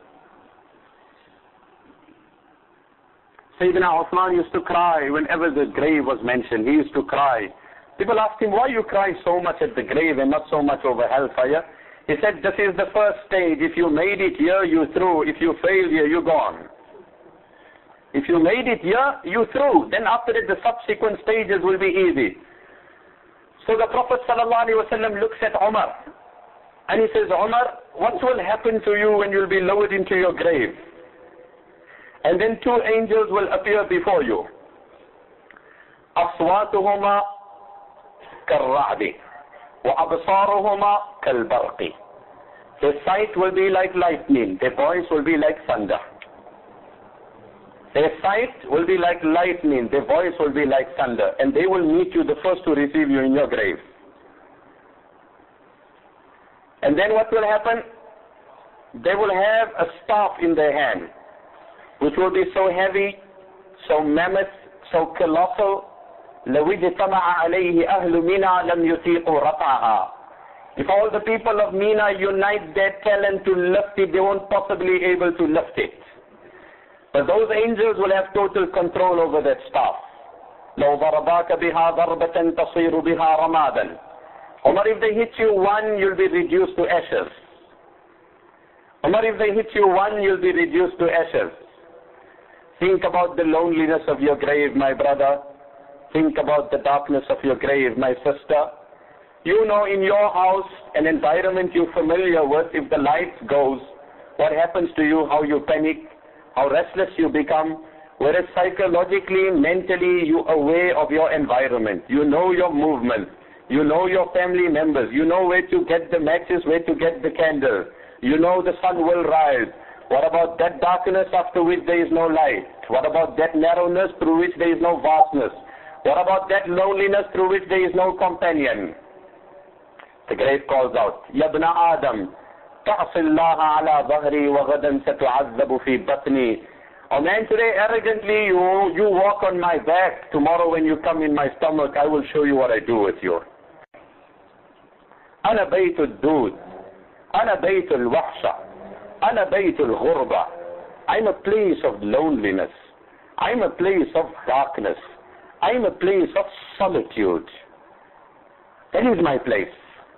Sayyidina Uthman used to cry whenever the grave was mentioned. He used to cry. People asked him, why you cry so much at the grave and not so much over hellfire? He said, this is the first stage. If you made it here, you through. If you failed here, you gone. If you made it here, you through. Then after that, the subsequent stages will be easy. So the Prophet ﷺ looks at Umar. And he says, Umar, what will happen to you when you'll be lowered into your grave? And then two angels will appear before you. أصواتهما كالرعد وأبصارهما كالبرق. Their sight will be like lightning. Their voice will be like thunder. Their sight will be like lightning. Their voice will be like thunder. And they will meet you, the first to receive you in your grave. And then what will happen? They will have a staff in their hand, which will be so heavy, so mammoth, so colossal. لو اجتمع عليه أهل منى لم يطيقوا رفعها. If all the people of Mina unite their talent to lift it, they won't possibly able to lift it. But those angels will have total control over that staff. لو ضرباك بها ضربة تصير بها رمادا. Umar, if they hit you one, you'll be reduced to ashes. Umar, if they hit you one, you'll be reduced to ashes. Think about the loneliness of your grave, my brother. Think about the darkness of your grave, my sister. You know, in your house, an environment you're familiar with, if the light goes, what happens to you, how you panic, how restless you become. Whereas psychologically, mentally, you're aware of your environment. You know your movement. You know your family members. You know where to get the matches, where to get the candle. You know the sun will rise. What about that darkness after which there is no light? What about that narrowness through which there is no vastness? What about that loneliness through which there is no companion? The grave calls out, Ya ibn Adam, ta'asi Allah ala dhahri wa ghadan sat'azzabu fi batni. Oh man, today arrogantly you, you walk on my back. Tomorrow when you come in my stomach, I will show you what I do with you. Ana baytul dood. Ana baytul wahsha. Ana baytul ghurba. I'm a place of loneliness. I'm a place of darkness. I'm a place of solitude. That is my place.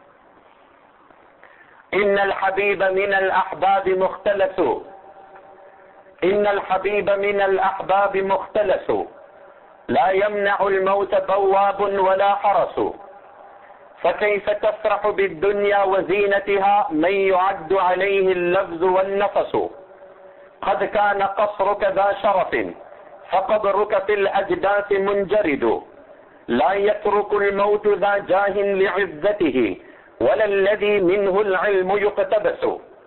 إن الحبيب من الأحباب مختلس. إن الحبيب من الأحباب مختلس. لا يمنع الموت بواب ولا حرس. فكيف تفرح بالدنيا وزينتها من يعد عليه اللفظ والنفس. قد كان قصرك ذا شرف فقبرك في الأجداث منجرد. لا يترك الموت ذا جاه لعزته ولا الذي منه العلم يقتبس.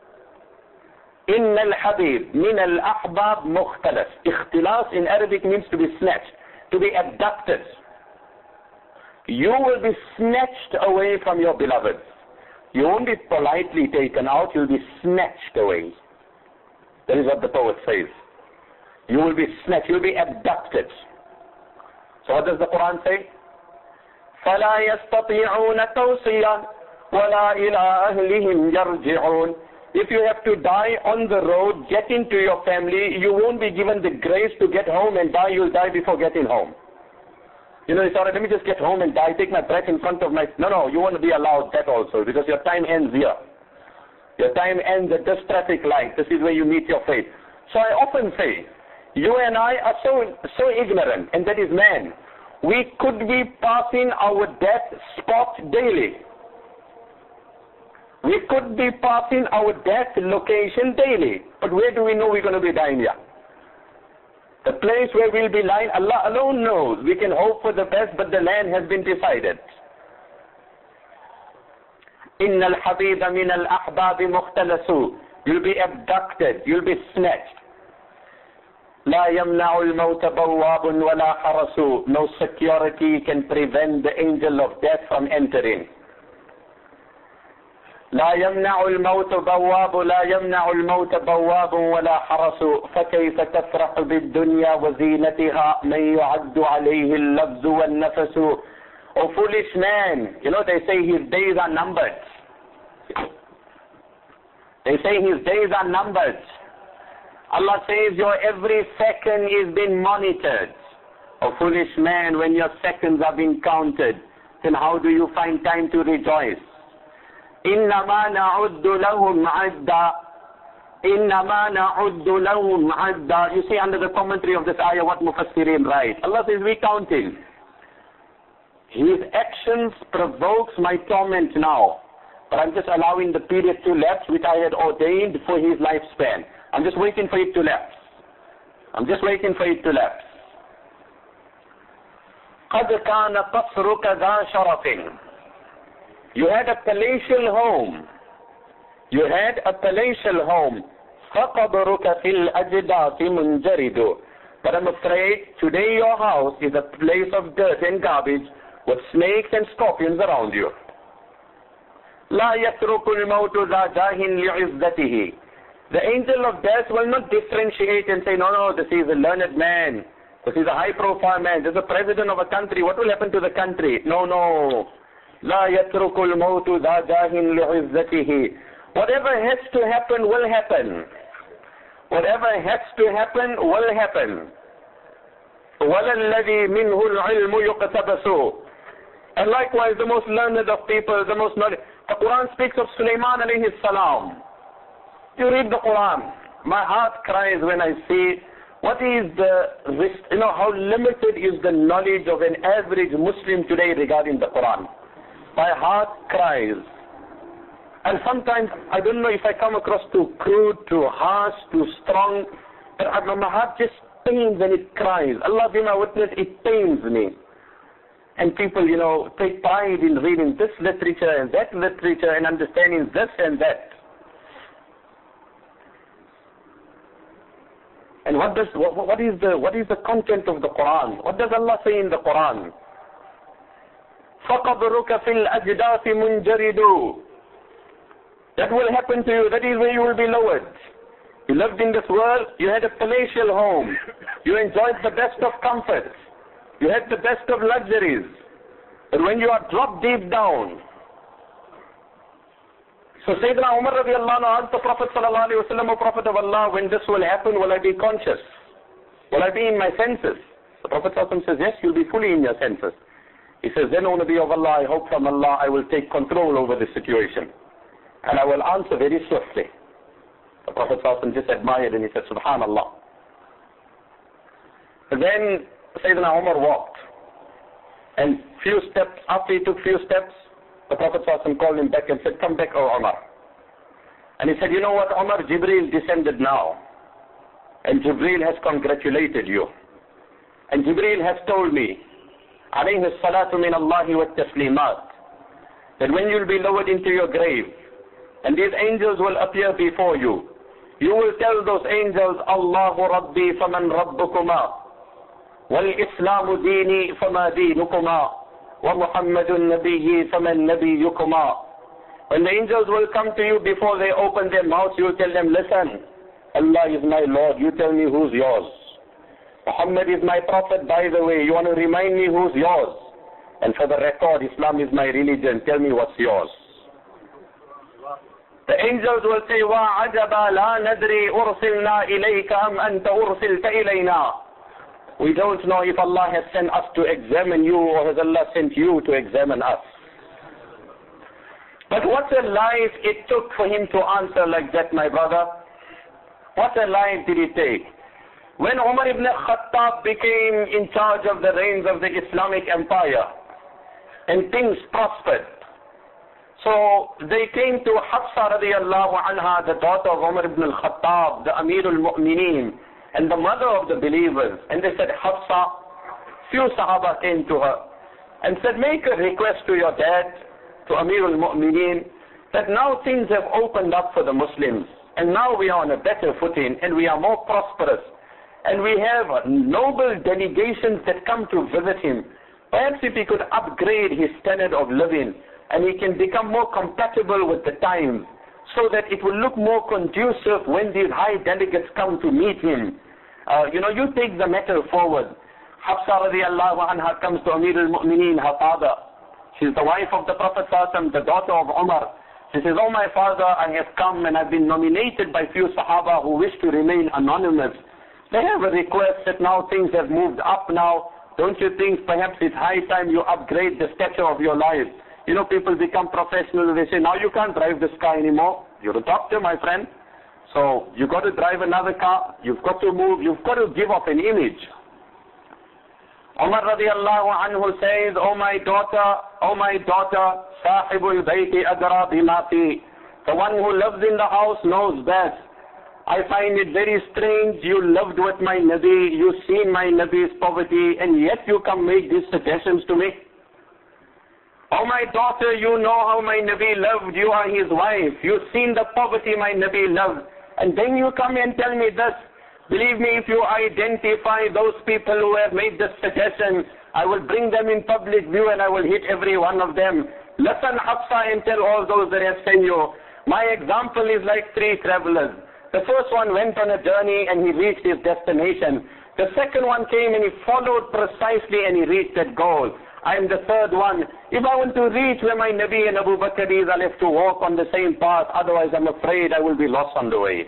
إن الحبيب من الأحباب مختلس. اختلاس in Arabic means to be snatched, to be abducted. You will be snatched away from your beloveds. You won't be politely taken out, you'll be snatched away. That is what the poet says. You will be snatched, you'll be abducted. So what does the Quran say? فَلَا يَسْتَطِيعُونَ تَوْصِيًا وَلَا إِلَىٰ أَهْلِهِمْ يَرْجِعُونَ. If you have to die on the road, get into your family, you won't be given the grace to get home and die, you'll die before getting home. You know, it's all right, let me just get home and die, take my breath in front of my... No, no, you won't be allowed that also, because your time ends here. Your time ends at this traffic light. This is where you meet your fate. So I often say, you and I are so, so ignorant, and that is man. We could be passing our death spot daily. We could be passing our death location daily, but where do we know we're going to be dying here? The place where we'll be lying, Allah alone knows. We can hope for the best, but the land has been decided. إِنَّ الْحَبِيبَ مِنَ الْأَحْبَابِ مُخْتَلَسُ. You'll be abducted, you'll be snatched. لَا يَمْنَعُ الْمَوْتَ بَوَّابٌ وَلَا حَرَسُ. No security can prevent the angel of death from entering. لا يمنع الموت بواب لا يمنع الموت بواب ولا حرس فكيف تفرح بالدنيا وزينتها من يعد عليه اللفظ والنفس. O foolish man, you know they say his days are numbered. They say his days are numbered. Allah says your every second is being monitored. O foolish man, when your seconds are being counted, then how do you find time to rejoice? إنما نعد لهم عدا إنما نعد لهم عدا. You see under the commentary of this ayah what Mufassirin write. Allah says we counting. His actions provokes my torment now, but I'm just allowing the period to lapse which I had ordained for his lifespan. I'm just waiting for it to lapse. I'm just waiting for it to lapse. قد كان قصرك ذا شرف. You had a palatial home. You had a palatial home. فَقَبْرُكَ فِي الْأَجْدَاثِ مُنْجَرِدُ. But I'm afraid today your house is a place of dirt and garbage with snakes and scorpions around you. لَا يَتْرُكُ الْمَوْتُ ذَا جَاهٍ لِعِزَّتِهِ. The angel of death will not differentiate and say, no, no, this is a learned man. This is a high-profile man. This is the president of a country. What will happen to the country? No, no. لا يترك الموت ذا جاه لعزته. Whatever has to happen will happen. Whatever has to happen will happen. ولا الذي منه العلم يقتبس. And likewise the most learned of people, the most knowledge. The Quran speaks of Sulaiman alayhi salam. You read the Quran, my heart cries when I see what is the, you know, how limited is the knowledge of an average Muslim today regarding the Quran. My heart cries. And sometimes, I don't know if I come across too crude, too harsh, too strong, but my heart just pains and it cries. Allah be my witness, it pains me. And people, you know, take pride in reading this literature and that literature and understanding this and that. And what does, what, what is the, what is the content of the Quran? What does Allah say in the Quran? فَقَبْرُكَ فِي الْأَجْدَاثِ مُنْجَرِدُ. That will happen to you. That is where you will be lowered. You lived in this world. You had a palatial home. You enjoyed the best of comforts. You had the best of luxuries. But when you are dropped deep down. So Sayyidina Umar radiallahu anhu asked the Prophet sallallahu alayhi wa sallam, O Prophet of Allah, when this will happen, will I be conscious? Will I be in my senses? The Prophet sallallahu alayhi wa sallam says, yes, you'll be fully in your senses. He says, then, O Nabi of Allah, I hope from Allah I will take control over this situation. And I will answer very swiftly. The Prophet ﷺ just admired and he said, Subhanallah. Then Sayyidina Umar walked. And few steps, after he took few steps, the Prophet ﷺ called him back and said, come back, O Umar. And he said, you know what, Umar, Jibreel descended now. And Jibreel has congratulated you. And Jibreel has told me, alayhi salatu min Allahi wa taslimat, that when you'll be lowered into your grave, and these angels will appear before you, you will tell those angels, Allahu Rabbi faman Rabbukuma, wal Islamu dini fama dinukuma, wa Muhammadun Nabiyyi faman Nabiyyukuma. When the angels will come to you before they open their mouths, you will tell them, listen, Allah is my Lord, you tell me who's yours. Muhammad is my prophet, by the way, you want to remind me who's yours. And for the record, Islam is my religion, tell me what's yours. The angels will say, Wa ajaba la nadri ursilna ilayka am anta ursilta ilayna. We don't know if Allah has sent us to examine you or has Allah sent you to examine us. But what a life it took for him to answer like that, my brother. What a life did it take. When Umar ibn Khattab became in charge of the reins of the Islamic Empire and things prospered, So they came to Hafsa radiallahu anha, the daughter of Umar ibn al-Khattab, the Amir al-Mu'mineen, and the mother of the believers. And they said, Hafsa, few Sahaba came to her and said, make a request to your dad, to Amir al-Mu'mineen, that now things have opened up for the Muslims. And now we are on a better footing and we are more prosperous. And we have noble delegations that come to visit him. Perhaps if he could upgrade his standard of living and he can become more compatible with the times so that it will look more conducive when these high delegates come to meet him. Uh, you know, you take the matter forward. Hafsa radiallahu anha comes to Amir al-Mu'mineen, her father. She's the wife of the Prophet sallallahu alaihi wasallam, the daughter of Umar. She says, oh my father, I have come and I've been nominated by few Sahaba who wish to remain anonymous. They have a request that now things have moved up now. Don't you think perhaps it's high time you upgrade the stature of your life? You know, people become professional. They say, now you can't drive this car anymore. You're a doctor, my friend. So you've got to drive another car. You've got to move. You've got to give off an image. Umar radiallahu anhu says, oh my daughter, oh my daughter, sahibul bayti adra bima fi. The one who lives in the house knows best. I find it very strange, you lived with my Nabi, you've seen my Nabi's poverty, and yet you come make these suggestions to me. Oh my daughter, you know how my Nabi lived, you are his wife, you've seen the poverty my Nabi lived, and then you come and tell me this. Believe me, if you identify those people who have made this suggestion, I will bring them in public view and I will hit every one of them. Listen, Hafsa, and tell all those that have sent you. My example is like three travelers. The first one went on a journey and he reached his destination. The second one came and he followed precisely and he reached that goal. I am the third one. If I want to reach where my Nabi and Abu Bakr is, I'll have to walk on the same path. Otherwise, I'm afraid I will be lost on the way.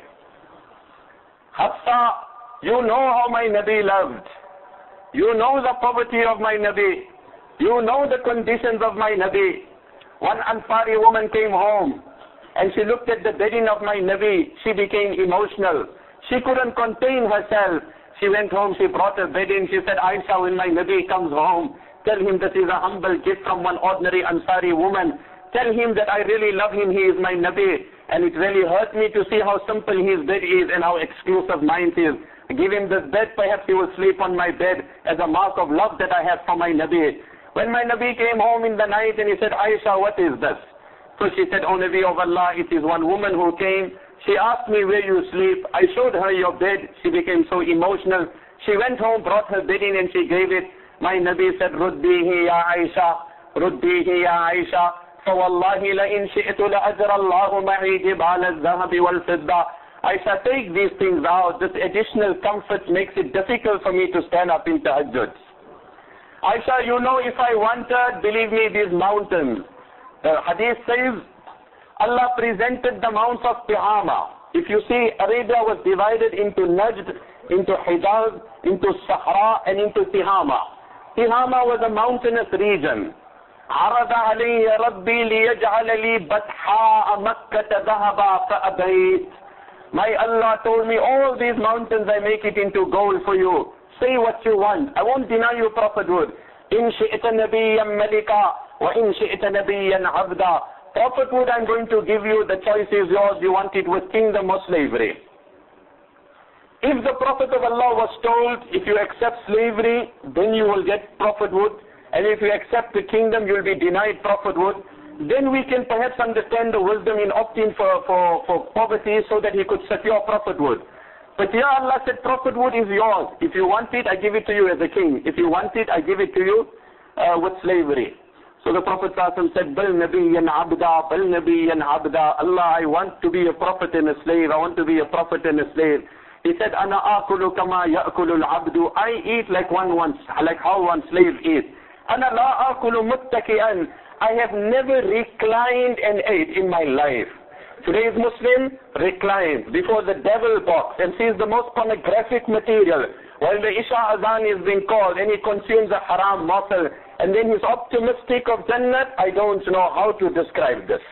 Hafsa, you know how my Nabi loved. You know the poverty of my Nabi. You know the conditions of my Nabi. One Ansari woman came home and she looked at the bedding of my Nabi. She became emotional. She couldn't contain herself. She went home, she brought her bedding. She said, Aisha, when my Nabi comes home, tell him this is a humble gift from one ordinary Ansari woman. Tell him that I really love him, he is my Nabi. And it really hurt me to see how simple his bed is and how exclusive mine is. Give him this bed, perhaps he will sleep on my bed as a mark of love that I have for my Nabi. When my Nabi came home in the night and he said, Aisha, what is this? So she said, O Nabi of Allah, it is one woman who came. She asked me where you sleep. I showed her your bed. She became so emotional. She went home, brought her bedding and she gave it. My Nabi said, Ruddihi ya Aisha, Ruddihi ya Aisha. فَوَاللَّهِ لَإِنْ شِئْتُ لَأَجْرَ اللَّهُ مَعِي جِبَالَ الذَّهَبِ وَالْفِضَّةِ. I shall take these things out. This additional comfort makes it difficult for me to stand up in tahajjud. Aisha, you know, if I wanted, believe me, these mountains. The hadith says, Allah presented the mounts of Tihama. If you see, Arabia was divided into Najd, into Hijaz, into Sahara, and into Tihama. Tihama was a mountainous region. عرض علي ربي ليجعل لي بطحاء مكة ذهبا فأبيت. My Allah told me, all these mountains I make it into gold for you. Say what you want. I won't deny you prophethood. إن شئت نبيا ملكا وإن شئت نبيا عبدا. Prophethood I'm going to give you, the choice is yours. You want it with kingdom or slavery. If the Prophet of Allah was told, if you accept slavery, then you will get prophethood. And if you accept the kingdom, you will be denied prophethood. Then we can perhaps understand the wisdom in opting for, for, for poverty so that he could secure prophethood. But here Allah said, prophethood is yours. If you want it, I give it to you as a king. If you want it, I give it to you uh, with slavery. So the Prophet said, Bal Nabiyyan Abda, Bal Nabiyyan Abda. Allah, I want to be a prophet and a slave. I want to be a prophet and a slave. He said, Ana akulu kama ya'kulul abdu. I eat like one wants, like how one slave eats. Ana la akulu muttaki'an. I have never reclined and ate in my life. Today's Muslim reclines before the devil box and sees the most pornographic material while the Isha Azan is being called and he consumes a haram morsel and then he's optimistic of Jannat. I don't know how to describe this.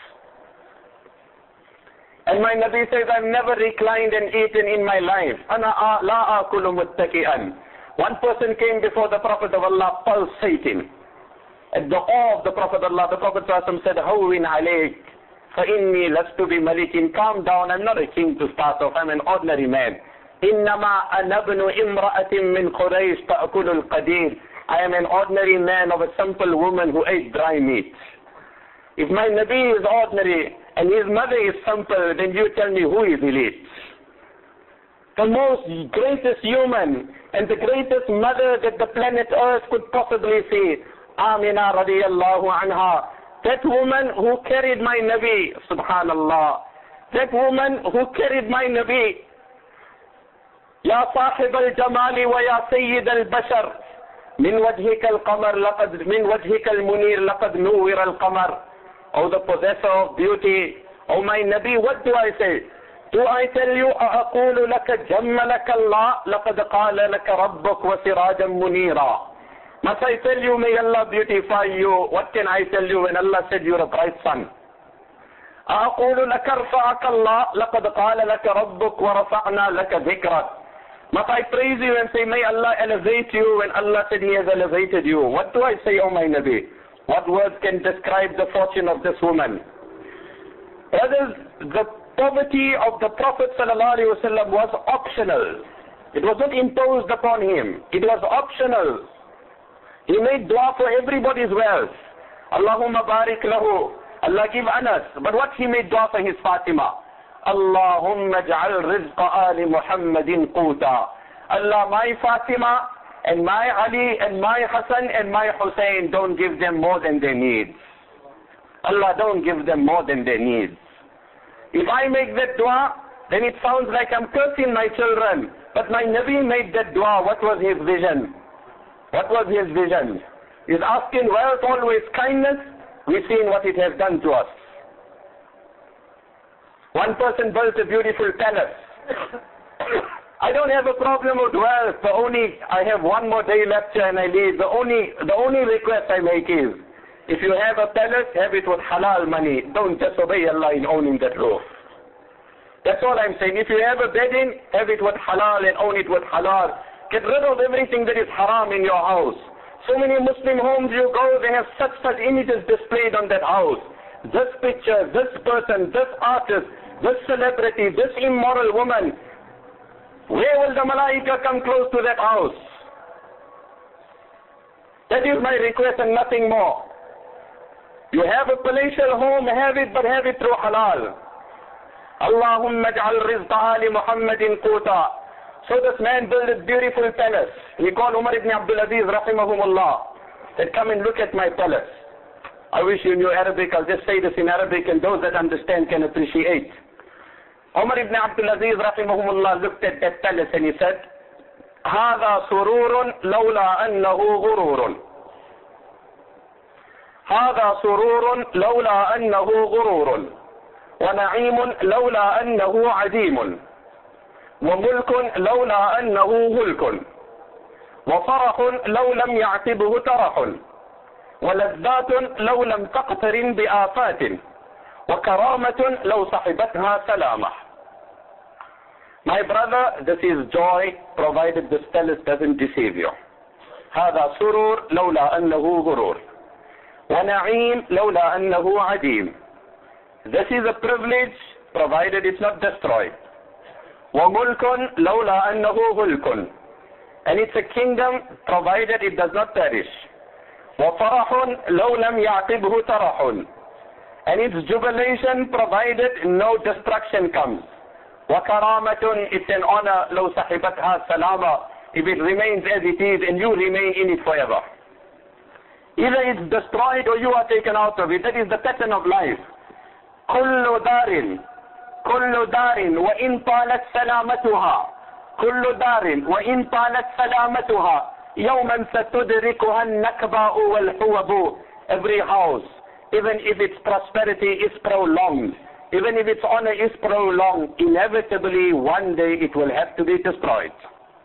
And my Nabi says, I've never reclined and eaten in my life. Ana la akulu muttaki'an. One person came before the Prophet of Allah pulsating. at the awe of the Prophet Allah, the Prophet said, Hawwin alayk, fa inni lastu bi malikin. Calm down, I'm not a king to start off, I'm an ordinary man. Innama anabnu imra'atin min Quraysh ta'kulul qadir. I am an ordinary man of a simple woman who ate dry meat. If my Nabi is ordinary and his mother is simple, then you tell me who is elite. The most greatest human and the greatest mother that the planet Earth could possibly see, Amina radiyallahu anha. That woman who carried my Nabi, subhanallah. That woman who carried my Nabi. Ya sahib al-jamali wa ya sayyid al-bashar. Min wajhika al-qamar laqad, min wajhika al-munir laqad nuwir al-qamar. Oh, the possessor of beauty. Oh, my Nabi, what do I say? Do I tell you, أَأَقُولُ لَكَ جَمَّلَكَ اللَّهُ لَقَدْ قَالَ لَكَ رَبُّكَ وَسِرَاجًا مُنِيرًا. Must I tell you, may Allah beautify you? What can I tell you when Allah said you're a bright sun? أَأَقُولُ لَكَ رَفَعَكَ اللَّهُ لَقَدْ قَالَ لَكَ رَبُّكَ وَرَفَعْنَا لَكَ ذِكْرًا. Must I praise you and say, may Allah elevate you when Allah said He has elevated you? What do I say, O my Nabi? What words can describe the fortune of this woman? Brothers, the poverty of the Prophet ﷺ was optional. It was not imposed upon him. It was optional. He made dua for everybody's wealth. Allahumma barik lahu. Allah give Anas. But what he made dua for his Fatima? Allahumma ja'al rizqa ali Muhammadin quta. Allah, my Fatima and my Ali and my Hassan and my Hussein, don't give them more than they need. Allah, don't give them more than they need. If I make that dua, then it sounds like I'm cursing my children. But my Nabi made that dua. What was his vision? What was his vision? He's asking wealth, always kindness. We've seen what it has done to us. One person built a beautiful palace. I don't have a problem with wealth. The only, I have one more day lecture and I leave. The only, the only request I make is, if you have a palace, have it with halal money. Don't disobey Allah in owning that roof. That's all I'm saying. If you have a bedding, have it with halal and own it with halal. Get rid of everything that is haram in your house. So many Muslim homes you go, they have such such images displayed on that house. This picture, this person, this artist, this celebrity, this immoral woman. Where will the malaika come close to that house? That is my request and nothing more. You have a palatial home, have it, but have it through halal. Allahumma ja'al rizqa ali Muhammadin quta. So this man built a beautiful palace. He called Umar ibn Abdul Aziz rahimahumullah. Said, come and look at my palace. I wish you knew Arabic. I'll just say this in Arabic and those that understand can appreciate. Umar ibn Abdul Aziz rahimahumullah looked at that palace and he said, هذا سرور لولا أنه غرور. هذا سرور لولا أنه غرور. ونعيم لولا أنه عديم. وملك لولا أنه هلك. وفرح لو لم يعتبه ترح. ولذات لو لم تقترن بآفات. وكرامة لو صحبتها سلامة. My brother, this is joy provided this palace doesn't deceive you. هذا سرور لولا أنه غرور. ونعيم لولا أنه عديم. This is a privilege provided it's not destroyed. وملك لولا أنه هلك. And it's a kingdom provided it does not perish. وفرح لو لم يعقبه ترح. And it's jubilation provided no destruction comes. وكرامة, it's an honor لو صحبتها سلامة, if it remains as it is and you remain in it forever. Either it's destroyed or you are taken out of it. That is the pattern of life. كل دار كل دار وإن طالت سلامتها كل دار وإن طالت سلامتها يوما ستدركها النكباء والحوب. Every house, even if its prosperity is prolonged, even if its honor is prolonged, inevitably one day it will have to be destroyed.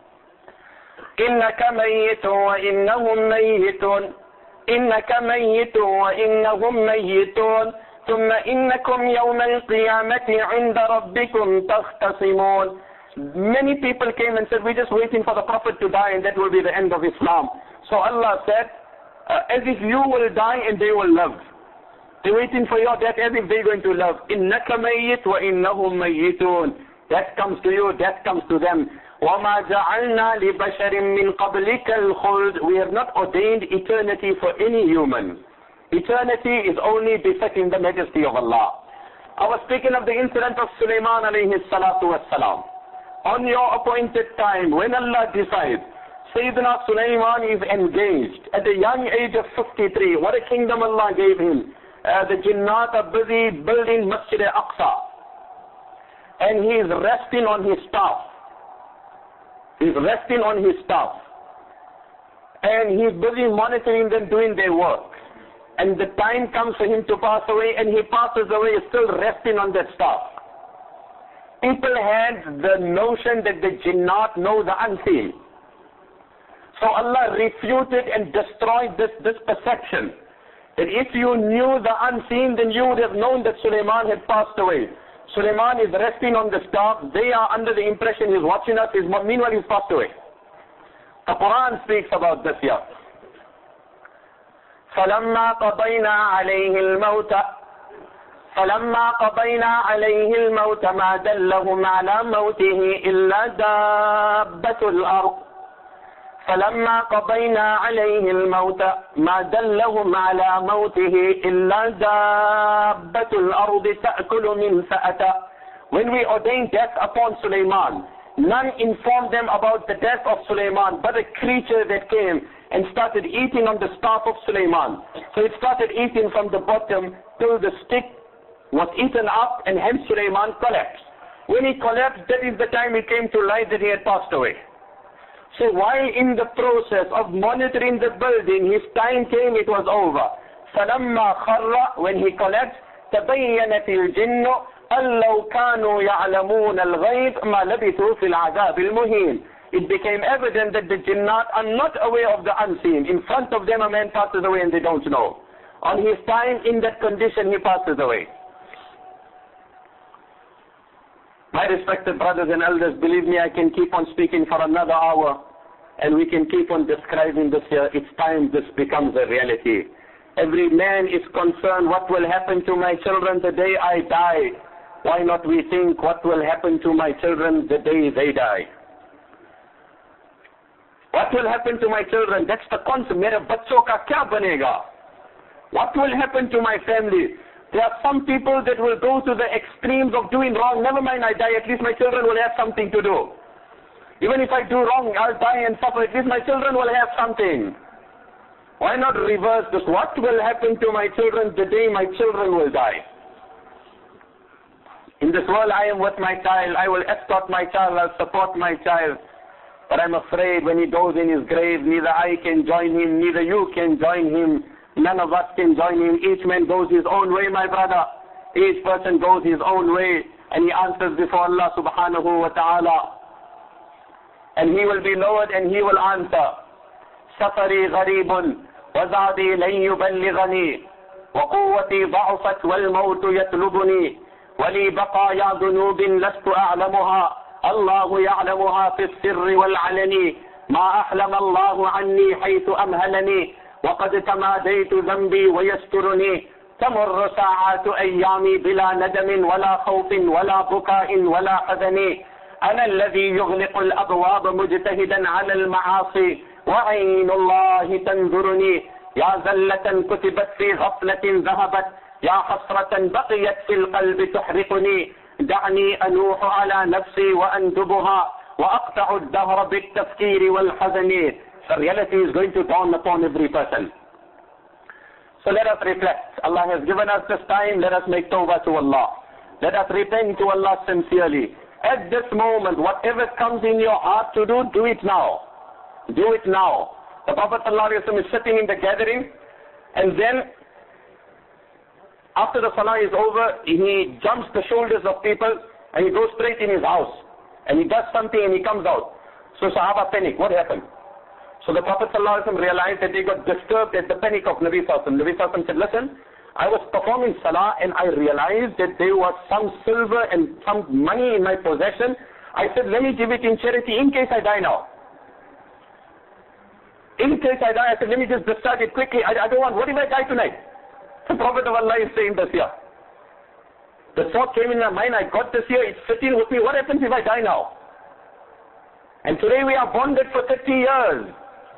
إنك ميت وإنهم ميتون. إنك ميت وإنهم ميتون. ثم إنكم يوم القيامة عند ربكم تختصمون. Many people came and said, we're just waiting for the Prophet to die and that will be the end of Islam. So Allah said, uh, as if you will die and they will live. They're waiting for your death as if they're going to live. إِنَّكَ مَيِّتٌ وَإِنَّهُمْ مَيِّتُونَ. Death comes to you, death comes to them. وَمَا جَعَلْنَا لِبَشَرٍ مِّن قَبْلِكَ الْخُلْدِ. We have not ordained eternity for any human. Eternity is only befitting the majesty of Allah. I was speaking of the incident of Sulaiman alayhi salatu wassalam. On your appointed time, when Allah decides, Sayyidina Sulaiman is engaged at the young age of fifty-three. What a kingdom Allah gave him. Uh, the Jinnat are busy building Masjid al-Aqsa. And he is resting on his staff. He's resting on his staff. And he's busy monitoring them doing their work. And the time comes for him to pass away, and he passes away still resting on that staff. People had the notion that the Jinnat know the unseen. So Allah refuted and destroyed this, this perception. That if you knew the unseen, then you would have known that Sulaiman had passed away. Sulaiman is resting on the staff. They are under the impression he's watching us. He's, meanwhile, he's passed away. The Quran speaks about this here. فَلَمَّا قَضَيْنَا عَلَيْهِ الْمَوْتَ فَلَمَّا قَضَيْنَا عَلَيْهِ الْمَوْتَ مَا دَلَّهُمْ عَلَى مَوْتِهِ إِلَّا دَابَّةُ الْأَرْضِ فَلَمَّا قَضَيْنَا عَلَيْهِ الْمَوْتَ مَا دَلَّهُمْ عَلَى مَوْتِهِ إِلَّا دَابَّةُ الْأَرْضِ تَأْكُلُ مِنْ سَأَتَهُ. When we ordained death upon Sulaiman, none informed them about the death of Sulaiman, but a creature that came and started eating on the staff of Sulaiman. So it started eating from the bottom till the stick was eaten up, and hence Sulaiman collapsed. When he collapsed, that is the time it came to light that he had passed away. So while in the process of monitoring the building, his time came, it was over. فَلَمَّا خَرَّ. When he collapsed, تَبَيَّنَتِ الْجِنُّ أَن لَّوْ كَانُوا يَعْلَمُونَ الْغَيْبَ مَا لَبِثُوا فِي الْعَذَابِ الْمُهِينِ. It became evident that the Jinnat are not aware of the unseen. In front of them a man passes away and they don't know. On his time, in that condition, he passes away. My respected brothers and elders, believe me, I can keep on speaking for another hour, and we can keep on describing this here. It's time this becomes a reality. Every man is concerned, what will happen to my children the day I die? Why not we think, what will happen to my children the day they die? What will happen to my children? That's the concept. Mere bachon ka kya banega? What will happen to my family? There are some people that will go to the extremes of doing wrong. Never mind I die, at least my children will have something to do. Even if I do wrong, I'll die and suffer, at least my children will have something. Why not reverse this? What will happen to my children the day my children will die? In this world I am with my child, I will escort my child, I'll support my child. But I'm afraid when he goes in his grave, neither I can join him, neither you can join him. None of us can join him. Each man goes his own way, my brother. Each person goes his own way, and he answers before Allah subhanahu wa ta'ala. And he will be lowered and he will answer. سفري غريب وزادي لن يبلغني وقوتي ضعفت والموت يطلبني ولي بقايا ذنوب لست أعلمها الله يعلمها في السر والعلن ما أحلم الله عني حيث أمهلني وقد تماديت ذنبي ويسترني تمر ساعات أيامي بلا ندم ولا خوف ولا بكاء ولا حزن أنا الذي يغلق الأبواب مجتهدا على المعاصي وعين الله تنظرني يا زلة كتبت في غفلة ذهبت يا حسرة بقيت في القلب تحرقني دعني أنوح على نفسي وأندبها وأقطع الدهر بالتفكير والحزن. The reality is going to dawn upon every person. So let us reflect. Allah has given us this time. Let us make tawbah to Allah. Let us repent to Allah sincerely. At this moment, whatever comes in your heart to do, do it now. Do it now. The Prophet ﷺ is sitting in the gathering, and then after the salah is over, he jumps the shoulders of people and he goes straight in his house. And he does something and he comes out. So Sahaba panic. What happened? So the Prophet ﷺ realized that they got disturbed at the panic of Nabi Sallallahu Alaihi Wasallam. Nabi Sallallahu Alaihi Wasallam said, listen, I was performing salah and I realized that there was some silver and some money in my possession. I said, let me give it in charity in case I die now. In case I die, I said, let me just discharge it quickly. I, I don't want, what if I die tonight? The Prophet of Allah is saying this here. The thought came in my mind, I got this here, it's sitting with me. What happens if I die now? And today we are bonded for thirty years.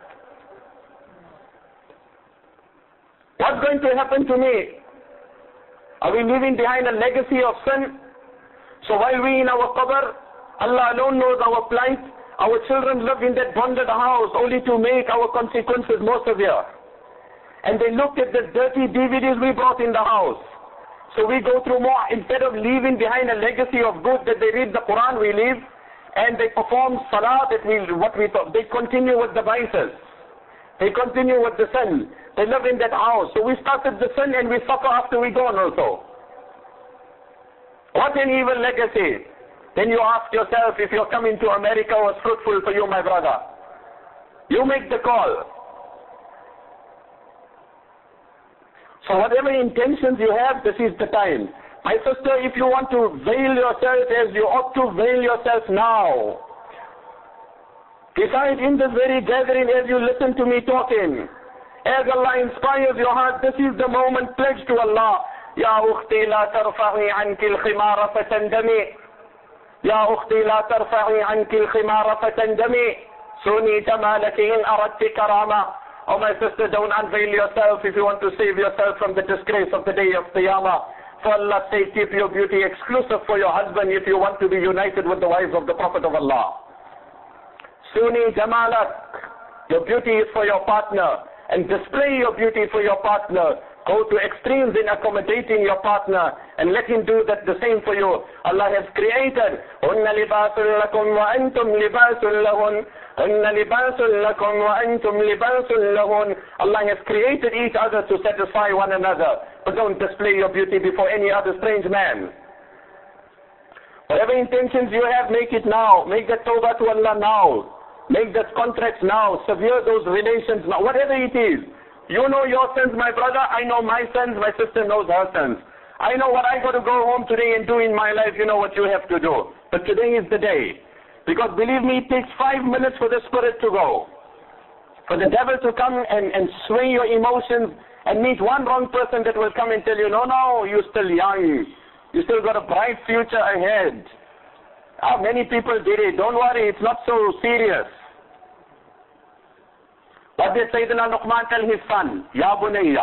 What's going to happen to me? Are we leaving behind a legacy of sin? So while we in our qabr, Allah alone knows our plight. Our children live in that bonded house only to make our consequences more severe. And they looked at the dirty D V Ds we brought in the house. So we go through more, instead of leaving behind a legacy of good, that they read the Quran, we leave, and they perform salah, that we, what we thought, they continue with the vices. They continue with the sin. They live in that house. So we started the sin and we suffer after we gone also. What an evil legacy. Then you ask yourself, if your coming to America was fruitful for you, my brother. You make the call. So whatever intentions you have, this is the time. My sister, if you want to veil yourself as you ought to veil yourself now. Decide in this very gathering as you listen to me talking. As Allah inspires your heart, this is the moment, pledge to Allah. Ya ukhti la tarfa'i anki al-khimara fatandami. Ya ukhti la tarfa'i anki al-khimara fatandami. Suni jamalaki in aradti karama. Oh my sister, don't unveil yourself if you want to save yourself from the disgrace of the day of Qiyamah. For Allah's sake, keep your beauty exclusive for your husband if you want to be united with the wives of the Prophet of Allah. Suni jamalak, your beauty is for your partner, and display your beauty for your partner. Go to extremes in accommodating your partner and let him do that the same for you. Allah has created. Hunna libasul lakum wa antum libasul lahun. Hunna libasul lakum wa antum libasul lahun. Allah has created each other to satisfy one another. But don't display your beauty before any other strange man. Whatever intentions you have, make it now. Make that tawbah to Allah now. Make that contracts now. Sever those relations now. Whatever it is. You know your sins, my brother. I know my sins. My sister knows her sins. I know what I got to go home today and do in my life. You know what you have to do. But today is the day. Because believe me, it takes five minutes for the spirit to go. For the devil to come and, and sway your emotions and meet one wrong person that will come and tell you, no, no, you're still young. You still got a bright future ahead. Ah, many people did it. Don't worry, it's not so serious. What did Sayyidina Luqman tell his son? Ya bunayya.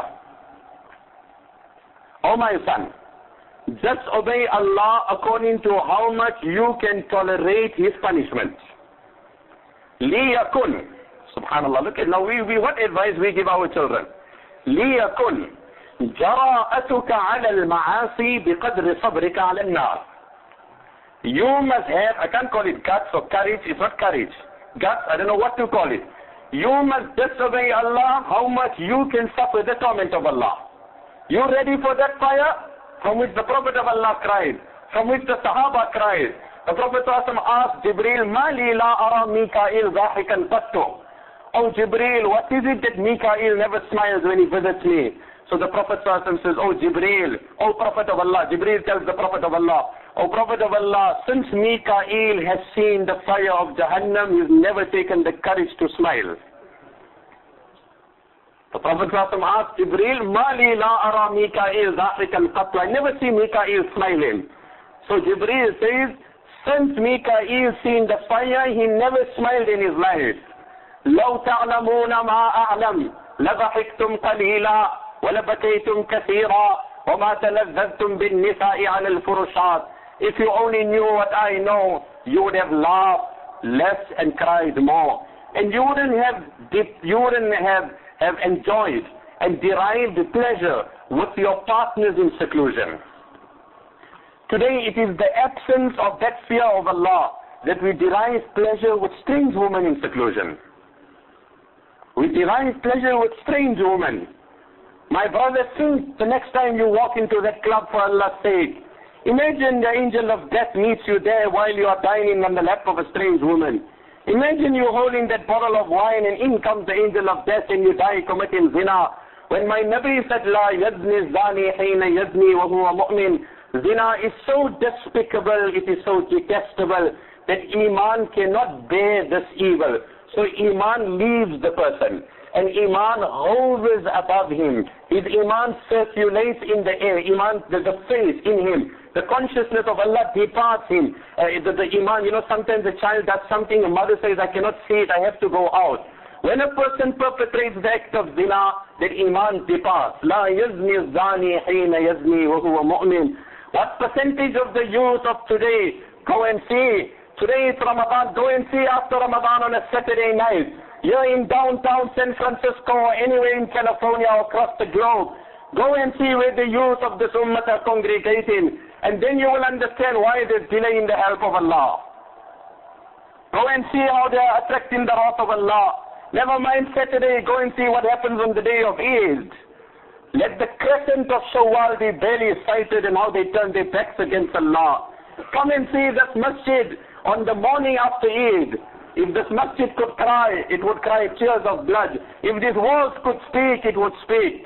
Oh my son, just obey Allah according to how much you can tolerate His punishment. Liyakun. Subhanallah. Look at now, we, we, what advice we give our children? Liyakun. جراءتك على المعاصي بقدر صبرك على النار. You must have, I can't call it guts or courage, it's not courage. Guts, I don't know what to call it. You must disobey Allah how much you can suffer the torment of Allah. You ready for that fire? From which the Prophet of Allah cried, from which the Sahaba cried. The Prophet asked Jibreel, Ma li la ara Mikail dhahikan qattu. Oh Jibreel, what is it that Mikail never smiles when he visits me? So the Prophet says, oh Jibreel, oh Prophet of Allah. Jibreel tells the Prophet of Allah, oh Prophet of Allah, since Mikail has seen the fire of Jahannam, he's never taken the courage to smile. The Prophet asked Jibreel, Ma li la ara Mikail dhahikan qattu. I never see Mikail smiling. So Jibreel says, since Mikail seen the fire, he never smiled in his life. لو تعلمون ما أعلم لضحكتم قليلا وَلَبَكَيْتُمْ كَثِيرًا وَمَا تَلَذَّذْتُمْ بِالنِّسَاءِ عَلَى الْفُرُشَاتِ. If you only knew what I know, you would have laughed less and cried more. And you wouldn't have deep, you wouldn't have, have enjoyed and derived pleasure with your partners in seclusion. Today it is the absence of that fear of Allah that we derive pleasure with strange women in seclusion. We derive pleasure with strange women. My brother, think the next time you walk into that club for Allah's sake, imagine the angel of death meets you there while you are dining on the lap of a strange woman. Imagine you holding that bottle of wine and in comes the angel of death and you die committing zina. When my Nabi said, La yazni zani hina yazni wa huwa mu'min, zina is so despicable, it is so detestable that Iman cannot bear this evil. So Iman leaves the person, and Iman hovers above him. His Iman circulates in the air. Iman, the, the faith in him, the consciousness of Allah departs him. Uh, the, the Iman, you know, sometimes a child does something, a mother says, I cannot see it, I have to go out. When a person perpetrates the act of zina, that Iman departs. La yazni zani hina yazni wa huwa mu'min. What percentage of the youth of today go and see? Today it's Ramadan, go and see after Ramadan on a Saturday night. You're in downtown San Francisco or anywhere in California or across the globe. Go and see where the youth of this ummah are congregating, and then you will understand why there's delay in the help of Allah. Go and see how they are attracting the wrath of Allah. Never mind Saturday, go and see what happens on the day of Eid. Let the crescent of Shawwal be barely sighted and how they turn their backs against Allah. Come and see this masjid on the morning after Eid. If this masjid could cry, it would cry tears of blood. If these walls could speak, it would speak.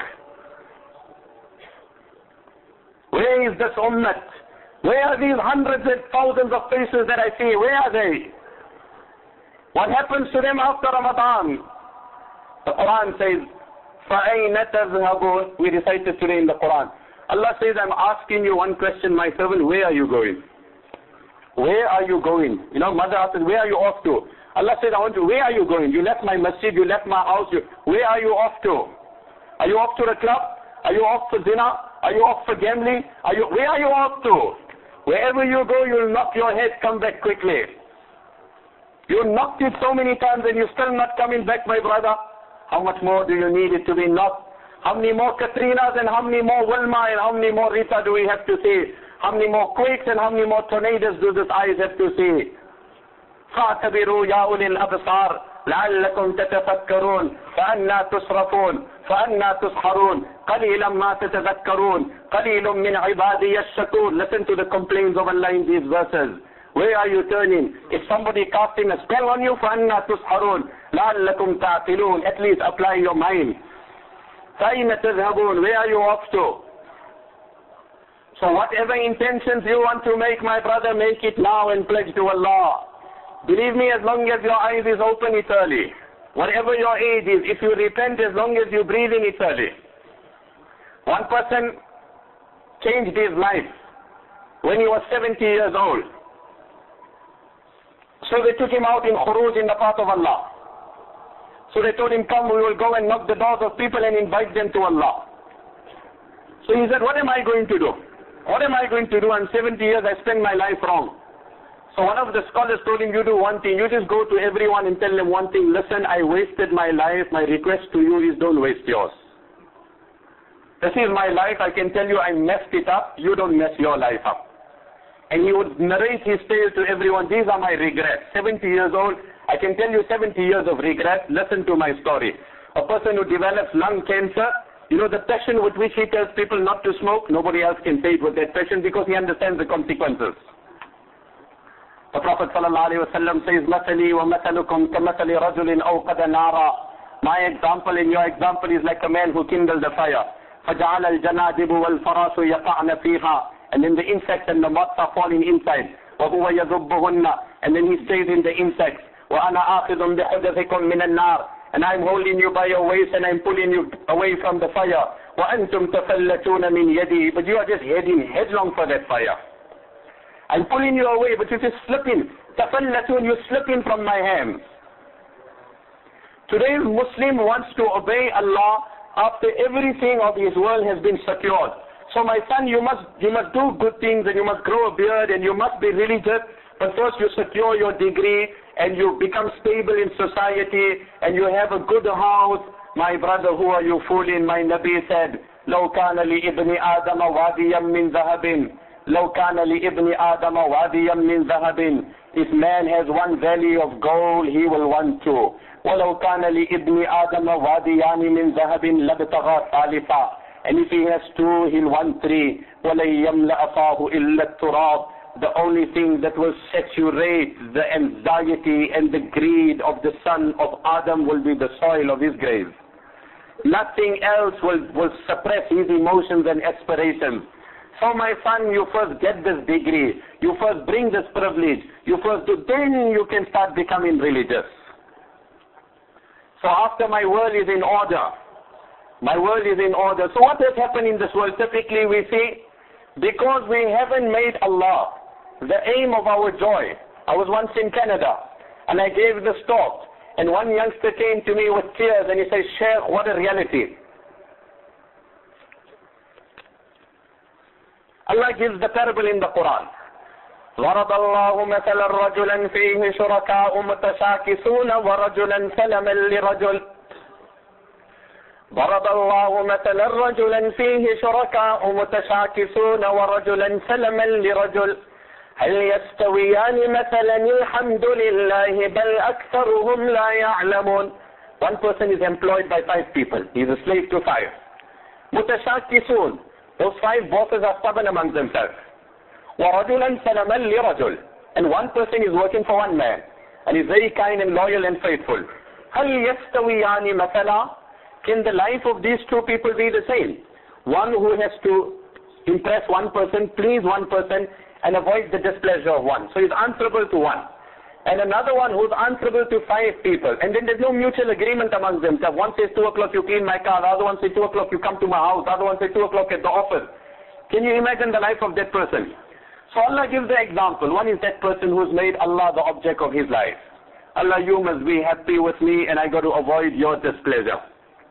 Where is this ummah? Where are these hundreds and thousands of faces that I see? Where are they? What happens to them after Ramadan? The Quran says, فَأَيْنَ تَذْهَبُونَ. We recited today in the Quran. Allah says, I'm asking you one question, my servant, where are you going? Where are you going? You know, mother asks, where are you off to? Allah says, I want to, where are you going? You left my masjid, you left my house, you, where are you off to? Are you off to the club? Are you off for zina? Are you off for gambling? Are you, where are you off to? Wherever you go, you'll knock your head, come back quickly. You knocked it so many times and you're still not coming back, my brother. How much more do you need it to be knocked? How many more Katrinas and how many more Wilma and how many more Rita do we have to see? How many more quakes and how many more tornadoes do these eyes have to see? فَاعْتَبِرُوا يَا أُولِي الْأَبْصَارِ لَعَلَّكُمْ تَتَفَكَّرُونَ فَأَنَّا تُصْرَفُونَ فَأَنَّا تُسْحَرُونَ قَلِيلًا مَا تَتَذَكَّرُونَ قَلِيلٌ مِّنْ عِبَادِيَ الشَّكُورِ. Listen to the complaints of Allah in these verses. Where are you turning? If somebody casting a spell on you, فَأَنَّا تُسْحَرُونَ لَعَلَّكُمْ تَعْقِلُونَ. At least apply your mind. فَأَيْنَ تَذْهَبُونَ. Where are you off to? So whatever intentions you want to make, my brother, make it now and pledge to Allah. Believe me, as long as your eyes is open, it's early. Whatever your age is, if you repent, as long as you breathe in, it's early. One person changed his life when he was seventy years old. So they took him out in khuruj in the path of Allah. So they told him, come, we will go and knock the doors of people and invite them to Allah. So he said, what am I going to do? What am I going to do? I'm seventy years, I spend my life wrong. So one of the scholars told him, you do one thing, you just go to everyone and tell them one thing, listen, I wasted my life, my request to you is don't waste yours. This is my life, I can tell you I messed it up, you don't mess your life up. And he would narrate his tale to everyone, these are my regrets. seventy years old, I can tell you seventy years of regret, listen to my story. A person who develops lung cancer, you know the passion with which he tells people not to smoke, nobody else can say it with that passion because he understands the consequences. The Prophet ﷺ says, مَثَلِي وَمَثَلُكُمْ كَمَثَلِ رَجُلٍ أَوْقَدَ نَارًا. My example and your example is like a man who kindled a fire. فَجَعَلَ الْجَنَادِبُ وَالْفَرَاسُ يَقَعْنَ فِيهَا. And then the insects and the moths are falling inside. وَهُوَ يَذُبُّهُنَّ. And then he stays in the insects. وَأَنَا آخِذٌ بِحُدَثِكُمْ مِنَ النَّارِ. And I'm holding you by your waist and I'm pulling you away from the fire. وَأَنْتُمْ تَفَلَّتُونَ مِنْ يَدِي. But you are just heading headlong for that fire. I'm pulling you away, but you're just slipping. تَفَلَّتُونَ, you're slipping from my hands. Today's Muslim wants to obey Allah after everything of his world has been secured. So my son, you must, you must do good things and you must grow a beard and you must be religious. But first you secure your degree and you become stable in society and you have a good house. My brother, who are you fooling? My Nabi said, لَوْ كَانَ لِإِبْنِ آدَمَ وَادِيًا مِّن ذَهَبٍ لَوْ كَانَ لِإِبْنِ آدَمَ وَادِيًا مِّن ذَهَبٍ. If man has one valley of gold, he will want two. وَلَوْ كَانَ لِإِبْنِ آدَمَ وَادِيَانِ مِّن ذَهَبٍ لَبْتَغَى ثَالِثًا. And if he has two, he'll want three. وَلَن يَمْلَأَ فَاهُ إِلَّا التُّرَابُ. The only thing that will saturate the anxiety and the greed of the son of Adam will be the soil of his grave. Nothing else will, will suppress his emotions and aspirations. So my son, you first get this degree, you first bring this privilege, you first do, then you can start becoming religious. So after my world is in order, my world is in order. So what has happened in this world? Typically we see, because we haven't made Allah the aim of our joy. I was once in Canada, and I gave this talk, and one youngster came to me with tears, and he said, Sheikh, what a reality. Allah gives the parable in the Quran. ضرب الله مثلا رجلا فيه شركاء متشاكسون ورجلا سلما لرجل ضرب الله مثلا رجلا فيه شركاء متشاكسون ورجلا سلما لرجل هل يستويان مثلا الحمد لله بل أكثرهم لا يعلمون. One person is employed by five people. He is a slave to five. متشاكسون. Those five bosses are stubborn among themselves. وَرَجُلًا سَلَمًا لِرَجُلٍ. And one person is working for one man, and is very kind and loyal and faithful. هَلْ يَسْتَوِيَانِ مَثَلًا. Can the life of these two people be the same? One who has to impress one person, please one person, and avoid the displeasure of one. So he's answerable to one. And another one who's answerable to five people. And then there's no mutual agreement among them. So one says two o'clock you clean my car, the other one says two o'clock you come to my house, the other one says two o'clock at the office. Can you imagine the life of that person? So Allah gives the example. One is that person who's made Allah the object of his life. Allah, you must be happy with me and I got to avoid your displeasure.